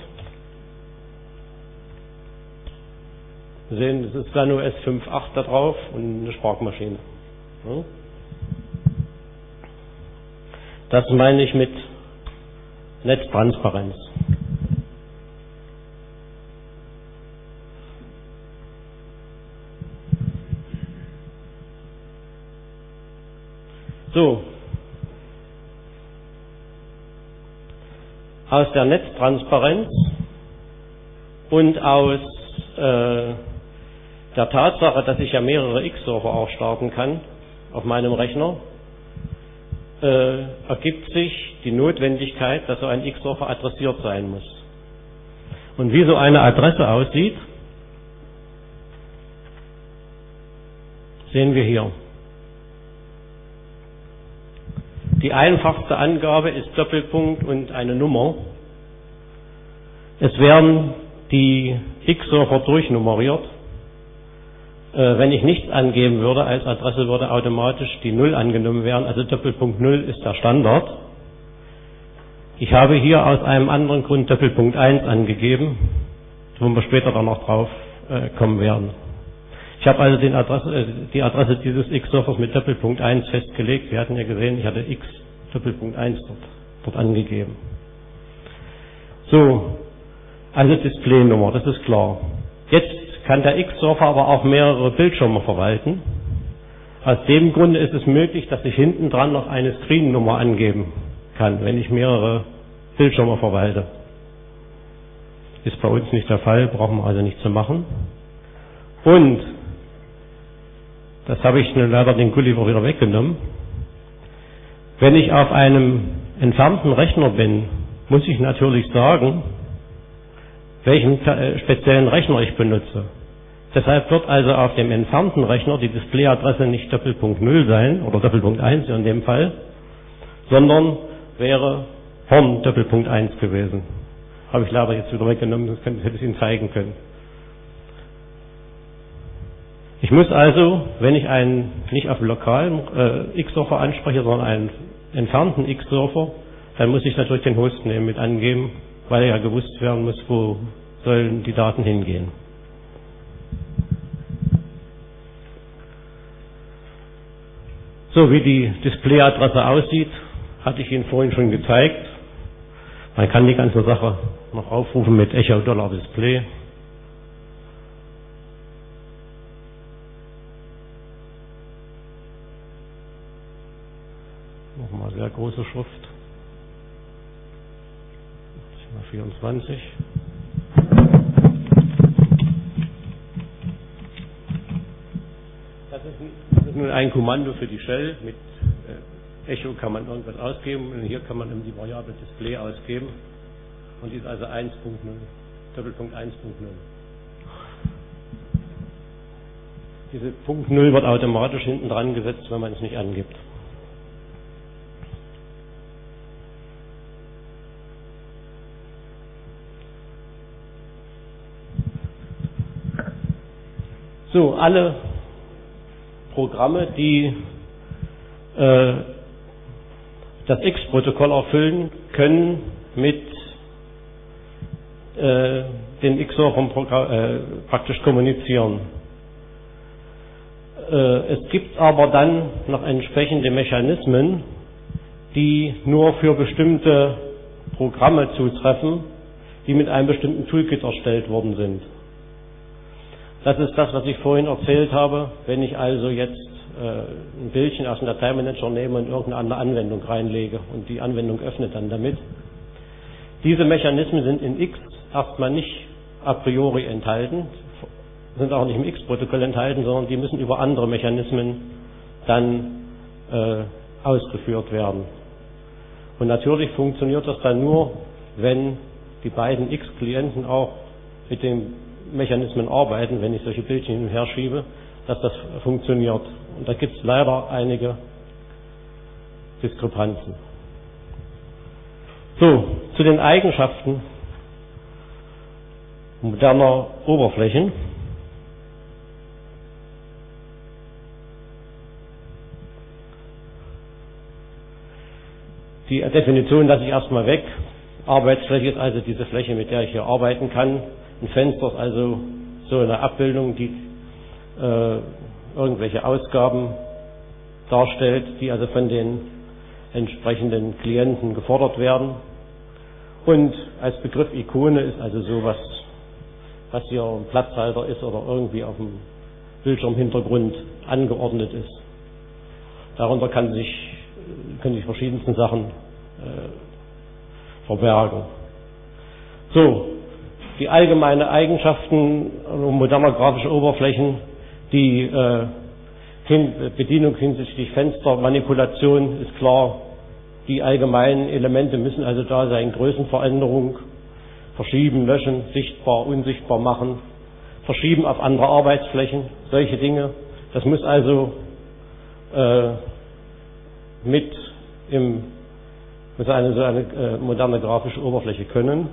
Speaker 1: Sie sehen, es ist SunOS 5.8 da drauf und eine Sparkmaschine. Ja. Das meine ich mit Netztransparenz. So. Aus der Netztransparenz und aus der Tatsache, dass ich ja mehrere X-Server auch starten kann auf meinem Rechner, ergibt sich die Notwendigkeit, dass so ein X-Server adressiert sein muss. Und wie so eine Adresse aussieht, sehen wir hier. Die einfachste Angabe ist Doppelpunkt und eine Nummer. Es werden die X-Server durchnummeriert. Wenn ich nichts angeben würde als Adresse, würde automatisch die 0 angenommen werden, also Doppelpunkt 0 ist der Standard. Ich habe hier aus einem anderen Grund Doppelpunkt 1 angegeben, wo wir später dann noch drauf kommen werden. Ich habe also die Adresse dieses X-Servers mit Doppelpunkt 1 festgelegt. Sie hatten ja gesehen, ich hatte X Doppelpunkt 1 dort angegeben. So, also Displaynummer, das ist klar. Jetzt kann der X-Server aber auch mehrere Bildschirme verwalten. Aus dem Grunde ist es möglich, dass ich hinten dran noch eine Screen-Nummer angeben kann, wenn ich mehrere Bildschirme verwalte. Ist bei uns nicht der Fall, brauchen wir also nicht zu machen. Und, das habe ich nun leider den Gulliver wieder weggenommen, wenn ich auf einem entfernten Rechner bin, muss ich natürlich sagen, welchen speziellen Rechner ich benutze. Deshalb wird also auf dem entfernten Rechner die Displayadresse nicht Doppelpunkt 0 sein, oder Doppelpunkt 1 in dem Fall, sondern wäre Horn Doppelpunkt 1 gewesen. Habe ich leider jetzt wieder weggenommen, sonst hätte ich es Ihnen zeigen können. Ich muss also, wenn ich einen nicht auf dem lokalen X-Server anspreche, sondern einen entfernten X-Server, dann muss ich natürlich den Hostname mit angeben, weil ja gewusst werden muss, wo sollen die Daten hingehen. So wie die Displayadresse aussieht, hatte ich Ihnen vorhin schon gezeigt. Man kann die ganze Sache noch aufrufen mit Echo Dollar Display. Nochmal sehr große Schrift. 24. Das ist nun ein Kommando für die Shell. Mit Echo kann man irgendwas ausgeben und hier kann man die Variable Display ausgeben. Und die ist also 1.0, Doppelpunkt 1.0. Diese Punkt 0 wird automatisch hinten dran gesetzt, wenn man es nicht angibt. So, alle Programme, die das X-Protokoll erfüllen, können mit den X-Servern praktisch kommunizieren. Es gibt aber dann noch entsprechende Mechanismen, die nur für bestimmte Programme zutreffen, die mit einem bestimmten Toolkit erstellt worden sind. Das ist das, was ich vorhin erzählt habe. Wenn ich also jetzt ein Bildchen aus dem Dateimanager nehme und irgendeine andere Anwendung reinlege und die Anwendung öffnet dann damit. Diese Mechanismen sind in X erstmal nicht a priori enthalten, sind auch nicht im X-Protokoll enthalten, sondern die müssen über andere Mechanismen dann ausgeführt werden. Und natürlich funktioniert das dann nur, wenn die beiden X-Klienten auch mit den Mechanismen arbeiten, wenn ich solche Bildchen hin und her schiebe, dass das funktioniert. Und da gibt es leider einige Diskrepanzen. So, zu den Eigenschaften moderner Oberflächen. Die Definition lasse ich erstmal weg. Arbeitsfläche ist also diese Fläche, mit der ich hier arbeiten kann. Ein Fenster ist also so eine Abbildung, die irgendwelche Ausgaben darstellt, die also von den entsprechenden Klienten gefordert werden. Und als Begriff Ikone ist also sowas, was hier ein Platzhalter ist oder irgendwie auf dem Bildschirmhintergrund angeordnet ist. Darunter können sich verschiedensten Sachen verbergen. So, die allgemeinen Eigenschaften moderner grafischer Oberflächen, die Bedienung hinsichtlich Fenstermanipulation ist klar. Die allgemeinen Elemente müssen also da sein. Größenveränderung, verschieben, löschen, sichtbar, unsichtbar machen, verschieben auf andere Arbeitsflächen, solche Dinge. Das muss also muss eine moderne grafische Oberfläche können.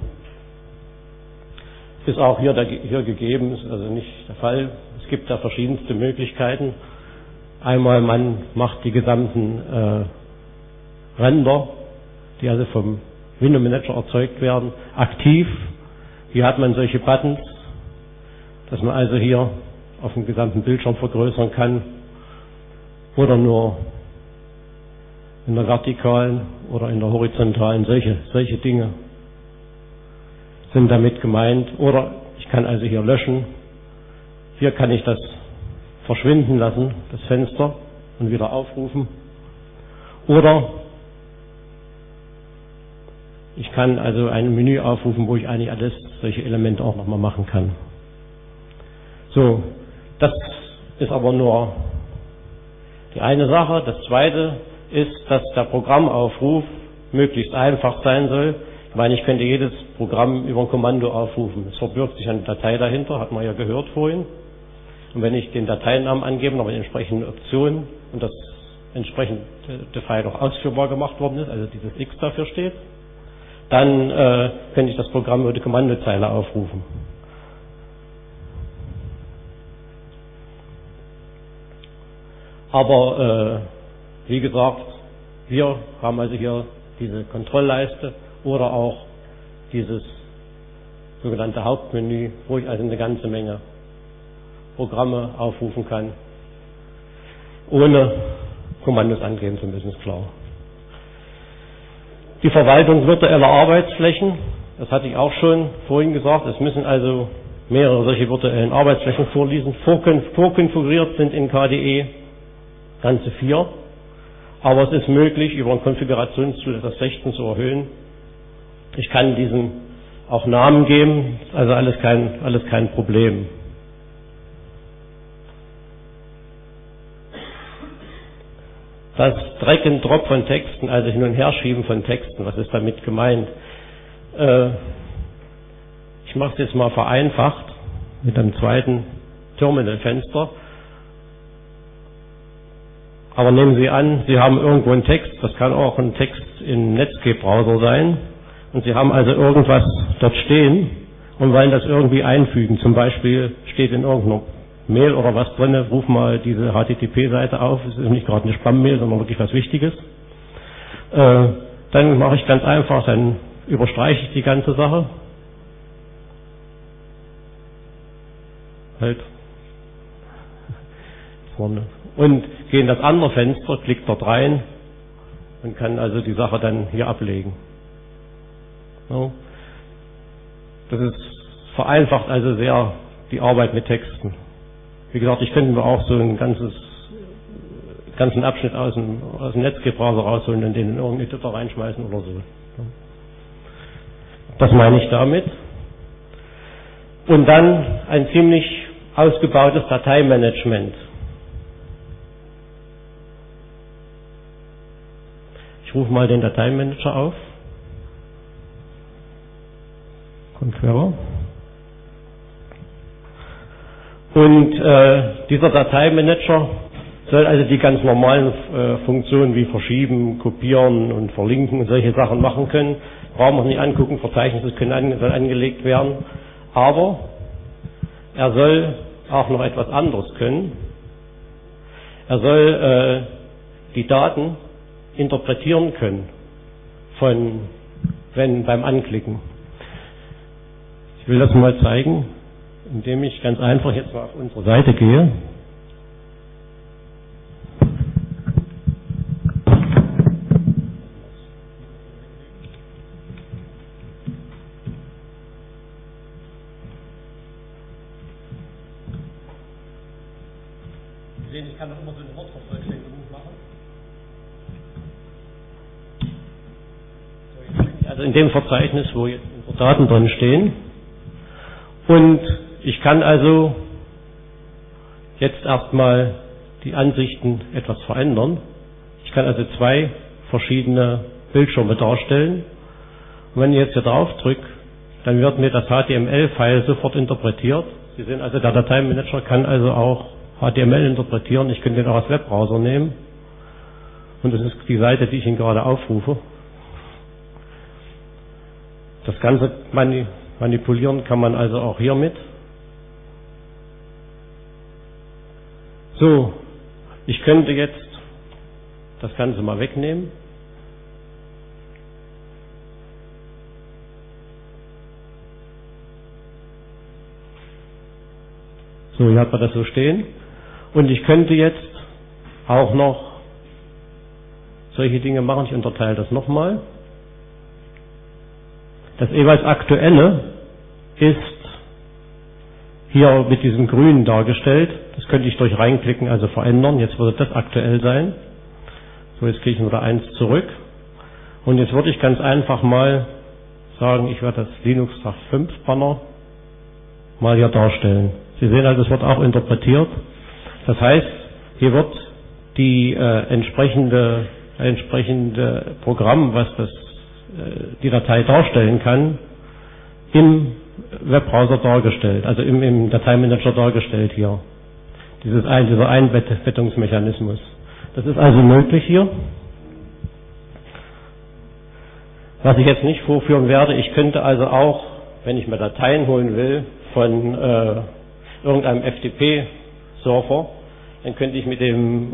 Speaker 1: Ist auch hier gegeben, ist also nicht der Fall. Es gibt da verschiedenste Möglichkeiten. Einmal, man macht die gesamten Render, die also vom Window Manager erzeugt werden, aktiv. Hier hat man solche Buttons, dass man also hier auf dem gesamten Bildschirm vergrößern kann oder nur in der vertikalen oder in der horizontalen, solche Dinge sind damit gemeint. Oder ich kann also hier löschen. Hier kann ich das verschwinden lassen, das Fenster, und wieder aufrufen. Oder ich kann also ein Menü aufrufen, wo ich eigentlich alles, solche Elemente auch nochmal machen kann. So, das ist aber nur die eine Sache. Das zweite ist, dass der Programmaufruf möglichst einfach sein soll. Ich meine, ich könnte jedes Programm über ein Kommando aufrufen. Es verbirgt sich eine Datei dahinter, hat man ja gehört vorhin. Und wenn ich den Dateinamen angebe, noch mit entsprechenden Optionen und das entsprechende File auch ausführbar gemacht worden ist, also dieses X dafür steht, dann könnte ich das Programm über die Kommandozeile aufrufen. Aber wie gesagt, wir haben also hier diese Kontrollleiste oder auch dieses sogenannte Hauptmenü, wo ich also eine ganze Menge Programme aufrufen kann, ohne Kommandos angeben zu müssen, ist klar. Die Verwaltung virtueller Arbeitsflächen, das hatte ich auch schon vorhin gesagt, es müssen also mehrere solche virtuellen Arbeitsflächen vorliegen. Vorkonfiguriert sind in KDE ganze 4, aber es ist möglich, über ein Konfigurationstool das 16 zu erhöhen. Ich kann diesen auch Namen geben, also alles kein Problem. Das Drag and Drop von Texten, also Hin- und Herschieben von Texten, was ist damit gemeint? Ich mache es jetzt mal vereinfacht mit einem zweiten Terminalfenster. Aber nehmen Sie an, Sie haben irgendwo einen Text, das kann auch ein Text im Netscape-Browser sein, und Sie haben also irgendwas dort stehen und wollen das irgendwie einfügen. Zum Beispiel steht in irgendeiner Mail oder was drin, ruf mal diese HTTP-Seite auf, es ist nicht gerade eine Spam-Mail, sondern wirklich was Wichtiges. Dann mache ich ganz einfach, dann überstreiche ich die ganze Sache. Halt. Vorne. Und gehe in das andere Fenster, klicke dort rein und kann also die Sache dann hier ablegen. So. Das ist vereinfacht also sehr die Arbeit mit Texten. Wie gesagt, ich könnte mir auch so einen ganzen Abschnitt aus dem Netscape-Browser rausholen und den in irgendeine Editor reinschmeißen oder so. Das meine ich damit. Und dann ein ziemlich ausgebautes Dateimanagement. Ich rufe mal den Dateimanager auf. Conqueror. Und dieser Dateimanager soll also die ganz normalen Funktionen wie verschieben, kopieren und verlinken und solche Sachen machen können. Brauchen wir nicht angucken, Verzeichnisse sollen angelegt werden. Aber er soll auch noch etwas anderes können. Er soll die Daten interpretieren können beim Anklicken. Ich will das mal zeigen, indem ich ganz einfach jetzt mal auf unsere Seite gehe. Sie sehen, ich kann doch immer so eine Wortvervollständigung machen. Also in dem Verzeichnis, wo jetzt unsere Daten drin stehen. Und ich kann also jetzt erstmal die Ansichten etwas verändern. Ich kann also 2 verschiedene Bildschirme darstellen. Und wenn ich jetzt hier drauf drücke, dann wird mir das HTML-File sofort interpretiert. Sie sehen also, der Dateimanager kann also auch HTML interpretieren. Ich könnte den auch als Webbrowser nehmen. Und das ist die Seite, die ich Ihnen gerade aufrufe. Das Ganze manipulieren kann man also auch hiermit. So, ich könnte jetzt das Ganze mal wegnehmen. So, hier hat man das so stehen. Und ich könnte jetzt auch noch solche Dinge machen. Ich unterteile das nochmal. Das jeweils Aktuelle ist hier mit diesem Grün dargestellt. Das könnte ich durch Reinklicken also verändern. Jetzt würde das aktuell sein. So, jetzt gehe ich wieder 1 zurück. Und jetzt würde ich ganz einfach mal sagen, ich werde das Linux Tag 5 Banner mal hier darstellen. Sie sehen also, es wird auch interpretiert. Das heißt, hier wird die entsprechende Programm, was die Datei darstellen kann, im Webbrowser dargestellt, also im Dateimanager dargestellt hier. Dieser Einbettungsmechanismus. Das ist also möglich hier. Was ich jetzt nicht vorführen werde, ich könnte also auch, wenn ich mir Dateien holen will, von irgendeinem FTP-Surfer, dann könnte ich mit dem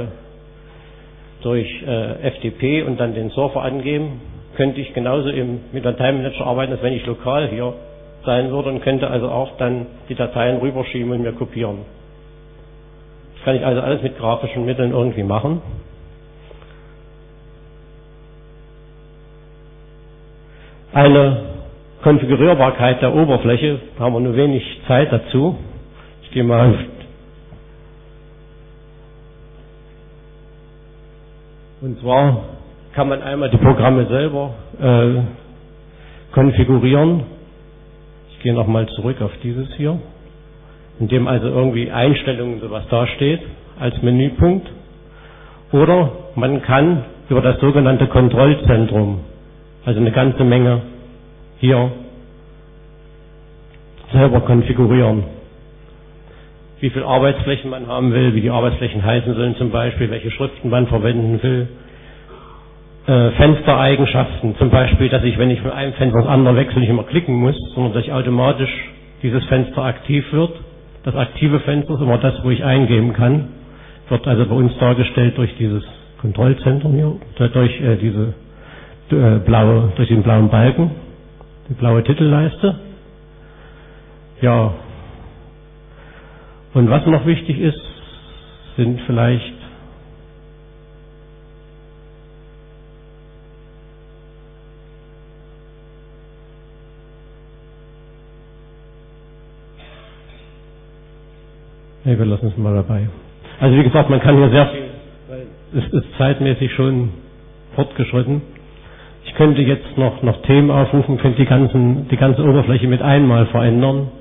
Speaker 1: durch FTP und dann den Surfer angeben, könnte ich genauso mit Dateimanager arbeiten, als wenn ich lokal hier sein würde und könnte also auch dann die Dateien rüberschieben und mir kopieren. Das kann ich also alles mit grafischen Mitteln irgendwie machen.
Speaker 2: eine Konfigurierbarkeit der Oberfläche, da haben wir nur wenig Zeit dazu. Ich gehe mal und zwar kann man einmal die Programme selber konfigurieren. Ich gehe nochmal zurück auf dieses hier, in dem also irgendwie Einstellungen sowas dasteht als Menüpunkt. Oder man kann über das sogenannte Kontrollzentrum, also eine ganze Menge hier selber konfigurieren. Wie viel Arbeitsflächen man haben will, wie die Arbeitsflächen heißen sollen zum Beispiel, welche Schriften man verwenden will. Fenstereigenschaften, zum Beispiel, dass ich, wenn ich von einem Fenster ins andere wechsle, nicht immer klicken muss, sondern dass automatisch dieses Fenster aktiv wird. Das aktive Fenster ist immer das, wo ich eingeben kann. Wird also bei uns dargestellt durch dieses Kontrollzentrum hier, durch diesen blauen Balken, die blaue Titelleiste. Ja. Und was noch wichtig ist, sind vielleicht wir lassen es mal dabei. Also wie gesagt, man kann hier sehr viel, weil es ist zeitmäßig schon fortgeschritten. Ich könnte jetzt noch Themen aufrufen, könnte die ganze Oberfläche mit einmal verändern.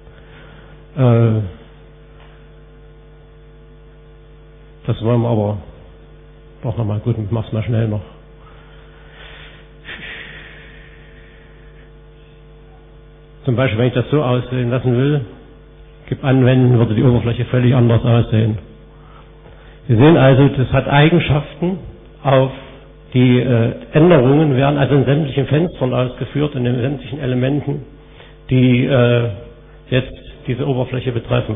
Speaker 2: Das wollen wir aber doch nochmal, gut, ich mach's mal schnell noch. Zum Beispiel, wenn ich das so aussehen lassen will, anwenden, würde die Oberfläche völlig anders aussehen. Wir sehen also, das hat Eigenschaften auf die Änderungen werden also in sämtlichen Fenstern ausgeführt, in den sämtlichen Elementen, die jetzt diese Oberfläche betreffen.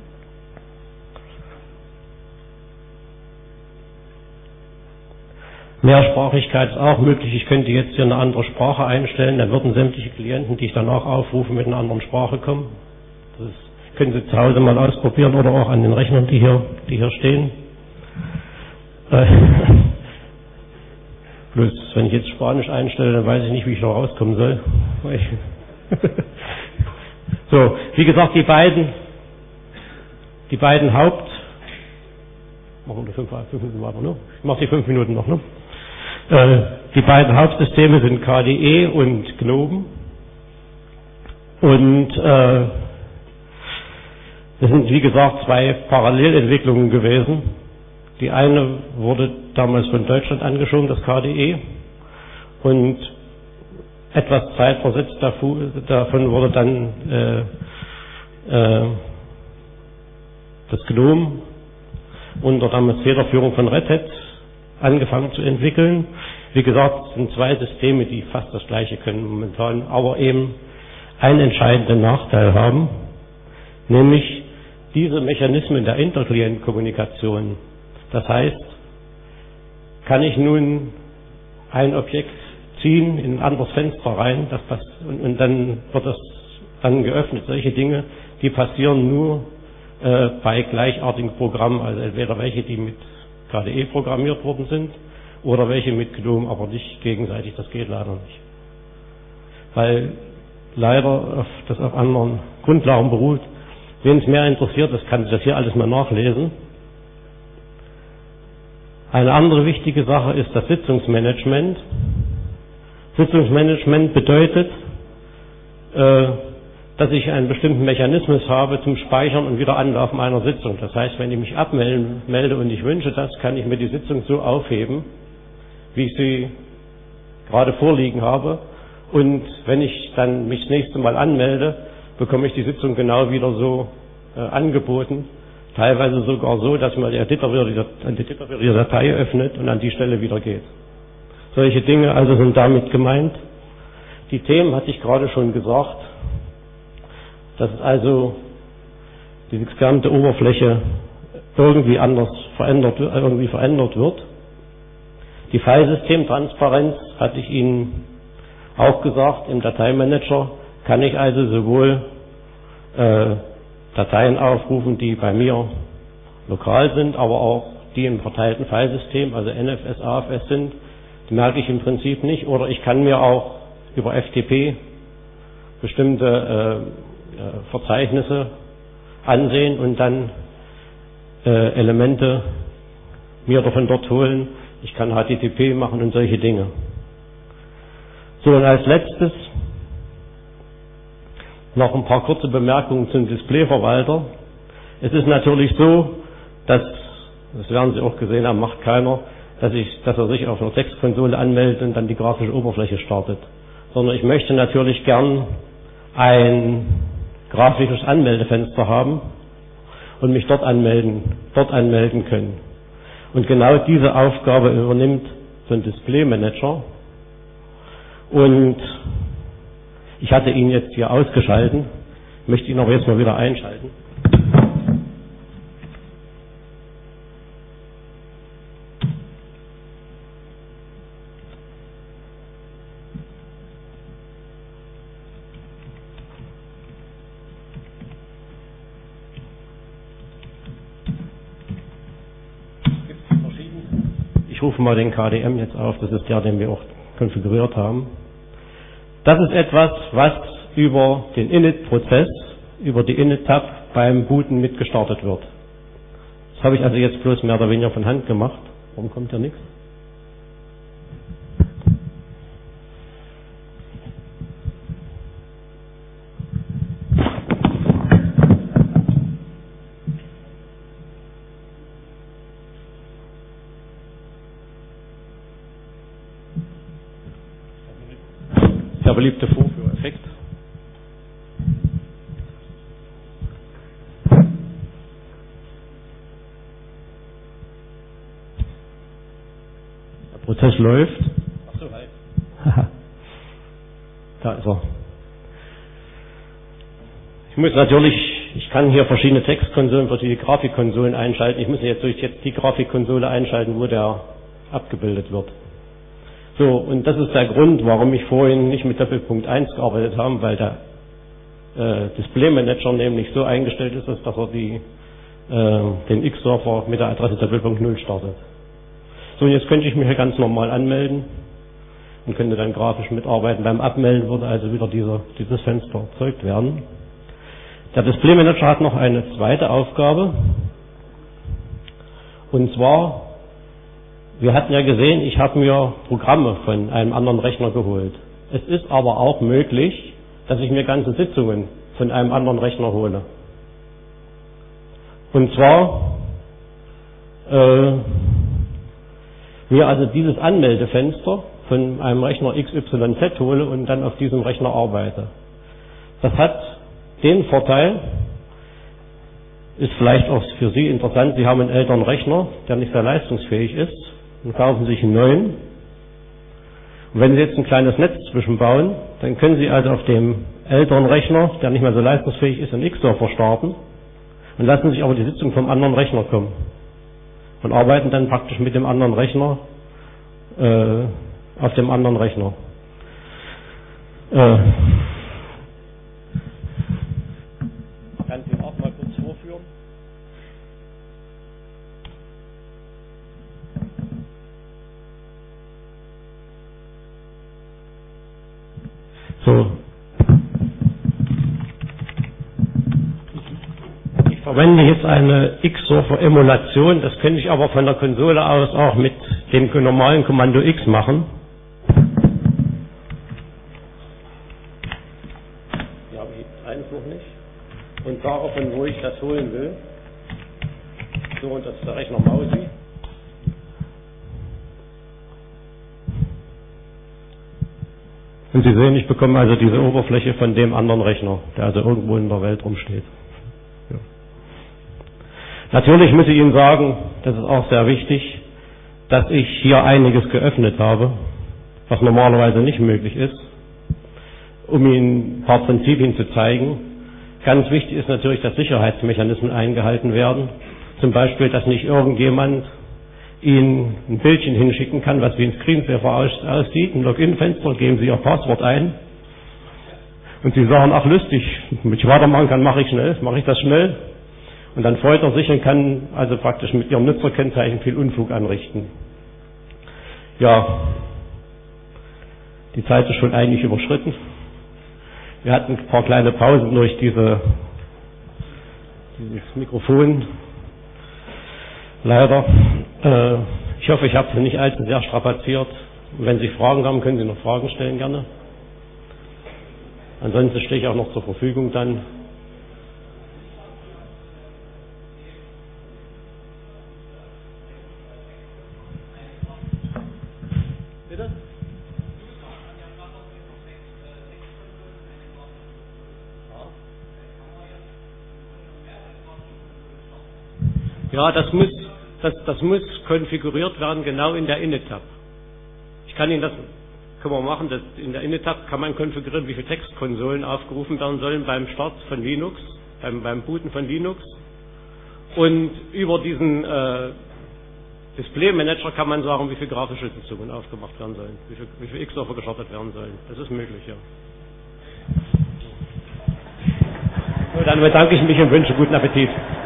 Speaker 2: Mehrsprachigkeit ist auch möglich. Ich könnte jetzt hier eine andere Sprache einstellen, dann würden sämtliche Klienten, die ich danach aufrufe, mit einer anderen Sprache kommen. Das können Sie zu Hause mal ausprobieren oder auch an den Rechnern, die hier stehen. Bloß, wenn ich jetzt Spanisch einstelle, dann weiß ich nicht, wie ich da rauskommen soll. So, wie gesagt, die beiden machen wir 5 Minuten weiter, ne? Ich mache die 5 Minuten noch, ne? Die beiden Hauptsysteme sind KDE und GNOME. Und das sind, wie gesagt, 2 Parallelentwicklungen gewesen. Die eine wurde damals von Deutschland angeschoben, das KDE, und etwas Zeit versetzt davon wurde dann das GNOME unter damals Federführung von Red Hat angefangen zu entwickeln. Wie gesagt, es sind 2 Systeme, die fast das Gleiche können momentan, aber eben einen entscheidenden Nachteil haben, nämlich diese Mechanismen der Interklientkommunikation. Das heißt, kann ich nun ein Objekt ziehen in ein anderes Fenster rein, und dann wird das dann geöffnet. Solche Dinge, die passieren nur bei gleichartigen Programmen, also entweder welche, die mit KDE programmiert worden sind, oder welche mit GNOME, aber nicht gegenseitig. Das geht leider nicht. Weil leider das auf anderen Grundlagen beruht. Wen es mehr interessiert, das kann das hier alles mal nachlesen. Eine andere wichtige Sache ist das Sitzungsmanagement. Sitzungsmanagement bedeutet, dass ich einen bestimmten Mechanismus habe zum Speichern und Wiederanlaufen einer Sitzung. Das heißt, wenn ich mich abmelde und ich wünsche das, kann ich mir die Sitzung so aufheben, wie ich sie gerade vorliegen habe. Und wenn ich dann mich das nächste Mal anmelde, bekomme ich die Sitzung genau wieder so angeboten. Teilweise sogar so, dass man der Editor wieder die Datei öffnet und an die Stelle wieder geht. Solche Dinge also sind damit gemeint. Die Themen hatte ich gerade schon gesagt, dass also diese gesamte Oberfläche irgendwie verändert wird. Die Filesystemtransparenz hatte ich Ihnen auch gesagt, im Dateimanager kann ich also sowohl Dateien aufrufen, die bei mir lokal sind, aber auch die im verteilten Filesystem, also NFS, AFS sind, die merke ich im Prinzip nicht. Oder ich kann mir auch über FTP bestimmte Verzeichnisse ansehen und dann Elemente mir davon dort holen. Ich kann HTTP machen und solche Dinge. So, und als letztes noch ein paar kurze Bemerkungen zum Displayverwalter. Es ist natürlich so, dass, das werden Sie auch gesehen haben, macht keiner, dass er sich auf einer Textkonsole anmeldet und dann die grafische Oberfläche startet. Sondern ich möchte natürlich gern ein grafisches Anmeldefenster haben und mich dort anmelden können. Und genau diese Aufgabe übernimmt so ein Display Manager. Und ich hatte ihn jetzt hier ausgeschalten, möchte ihn aber jetzt mal wieder einschalten. Ich rufe mal den KDM jetzt auf, das ist der, den wir auch konfiguriert haben. Das ist etwas, was über den Init-Prozess, über die Init-Tab beim Booten mitgestartet wird. Das habe ich also jetzt bloß mehr oder weniger von Hand gemacht. Warum kommt ja nichts? Der beliebte Vorführeffekt. Der Prozess läuft. Ach so, halt. Da ist er. Ich kann hier verschiedene Textkonsolen für die Grafikkonsolen einschalten. Ich muss jetzt die Grafikkonsole einschalten, wo der abgebildet wird. So, und das ist der Grund, warum ich vorhin nicht mit Doppelpunkt 1 gearbeitet habe, weil der Display Manager nämlich so eingestellt ist, dass er den X-Server mit der Adresse Doppelpunkt 0 startet. So, und jetzt könnte ich mich hier ganz normal anmelden und könnte dann grafisch mitarbeiten. Beim Abmelden würde also wieder dieses Fenster erzeugt werden. Der Display Manager hat noch eine zweite Aufgabe. Und zwar, wir hatten ja gesehen, ich habe mir Programme von einem anderen Rechner geholt. Es ist aber auch möglich, dass ich mir ganze Sitzungen von einem anderen Rechner hole. Und zwar mir also dieses Anmeldefenster von einem Rechner XYZ hole und dann auf diesem Rechner arbeite. Das hat den Vorteil, ist vielleicht auch für Sie interessant, Sie haben einen älteren Rechner, der nicht sehr leistungsfähig ist, und kaufen sich einen neuen. Und wenn Sie jetzt ein kleines Netz zwischenbauen, dann können Sie also auf dem älteren Rechner, der nicht mehr so leistungsfähig ist, einen X-Server starten und lassen sich aber die Sitzung vom anderen Rechner kommen. Und arbeiten dann praktisch mit dem anderen Rechner auf dem anderen Rechner. Ich kann Sie auch mal kurz vorführen. So. Ich verwende jetzt eine X-Server-Emulation, das könnte ich aber von der Konsole aus auch mit dem normalen Kommando X machen. Hier habe ich eins noch nicht. Und daraufhin, wo ich das holen will. So, und das ist der Rechner Mausi. Und Sie sehen, ich bekomme also diese Oberfläche von dem anderen Rechner, der also irgendwo in der Welt rumsteht. Ja. Natürlich muss ich Ihnen sagen, das ist auch sehr wichtig, dass ich hier einiges geöffnet habe, was normalerweise nicht möglich ist, um Ihnen ein paar Prinzipien zu zeigen. Ganz wichtig ist natürlich, dass Sicherheitsmechanismen eingehalten werden. Zum Beispiel, dass nicht irgendjemand Ihnen ein Bildchen hinschicken kann, was wie ein Screensaver aussieht, ein Login-Fenster, geben Sie Ihr Passwort ein und Sie sagen, ach lustig, wenn ich weitermachen kann, mache ich das schnell und dann freut er sich und kann also praktisch mit Ihrem Nutzerkennzeichen viel Unfug anrichten. Ja, Die Zeit ist schon eigentlich überschritten. Wir hatten ein paar kleine Pausen durch dieses Mikrofon. Leider. Ich hoffe, ich habe Sie nicht allzu sehr strapaziert. Und wenn Sie Fragen haben, können Sie noch Fragen stellen, gerne. Ansonsten stehe ich auch noch zur Verfügung dann. Bitte? Ja, das muss konfiguriert werden, genau in der Init-Tab. Ich kann Ihnen das, können wir machen, in der Init-Tab kann man konfigurieren, wie viele Textkonsolen aufgerufen werden sollen beim Start von Linux, beim Booten von Linux. Und über diesen Display-Manager kann man sagen, wie viele grafische Sitzungen aufgemacht werden sollen, wie viele X-Server gestartet werden sollen. Das ist möglich, ja. So, dann bedanke ich mich und wünsche guten Appetit.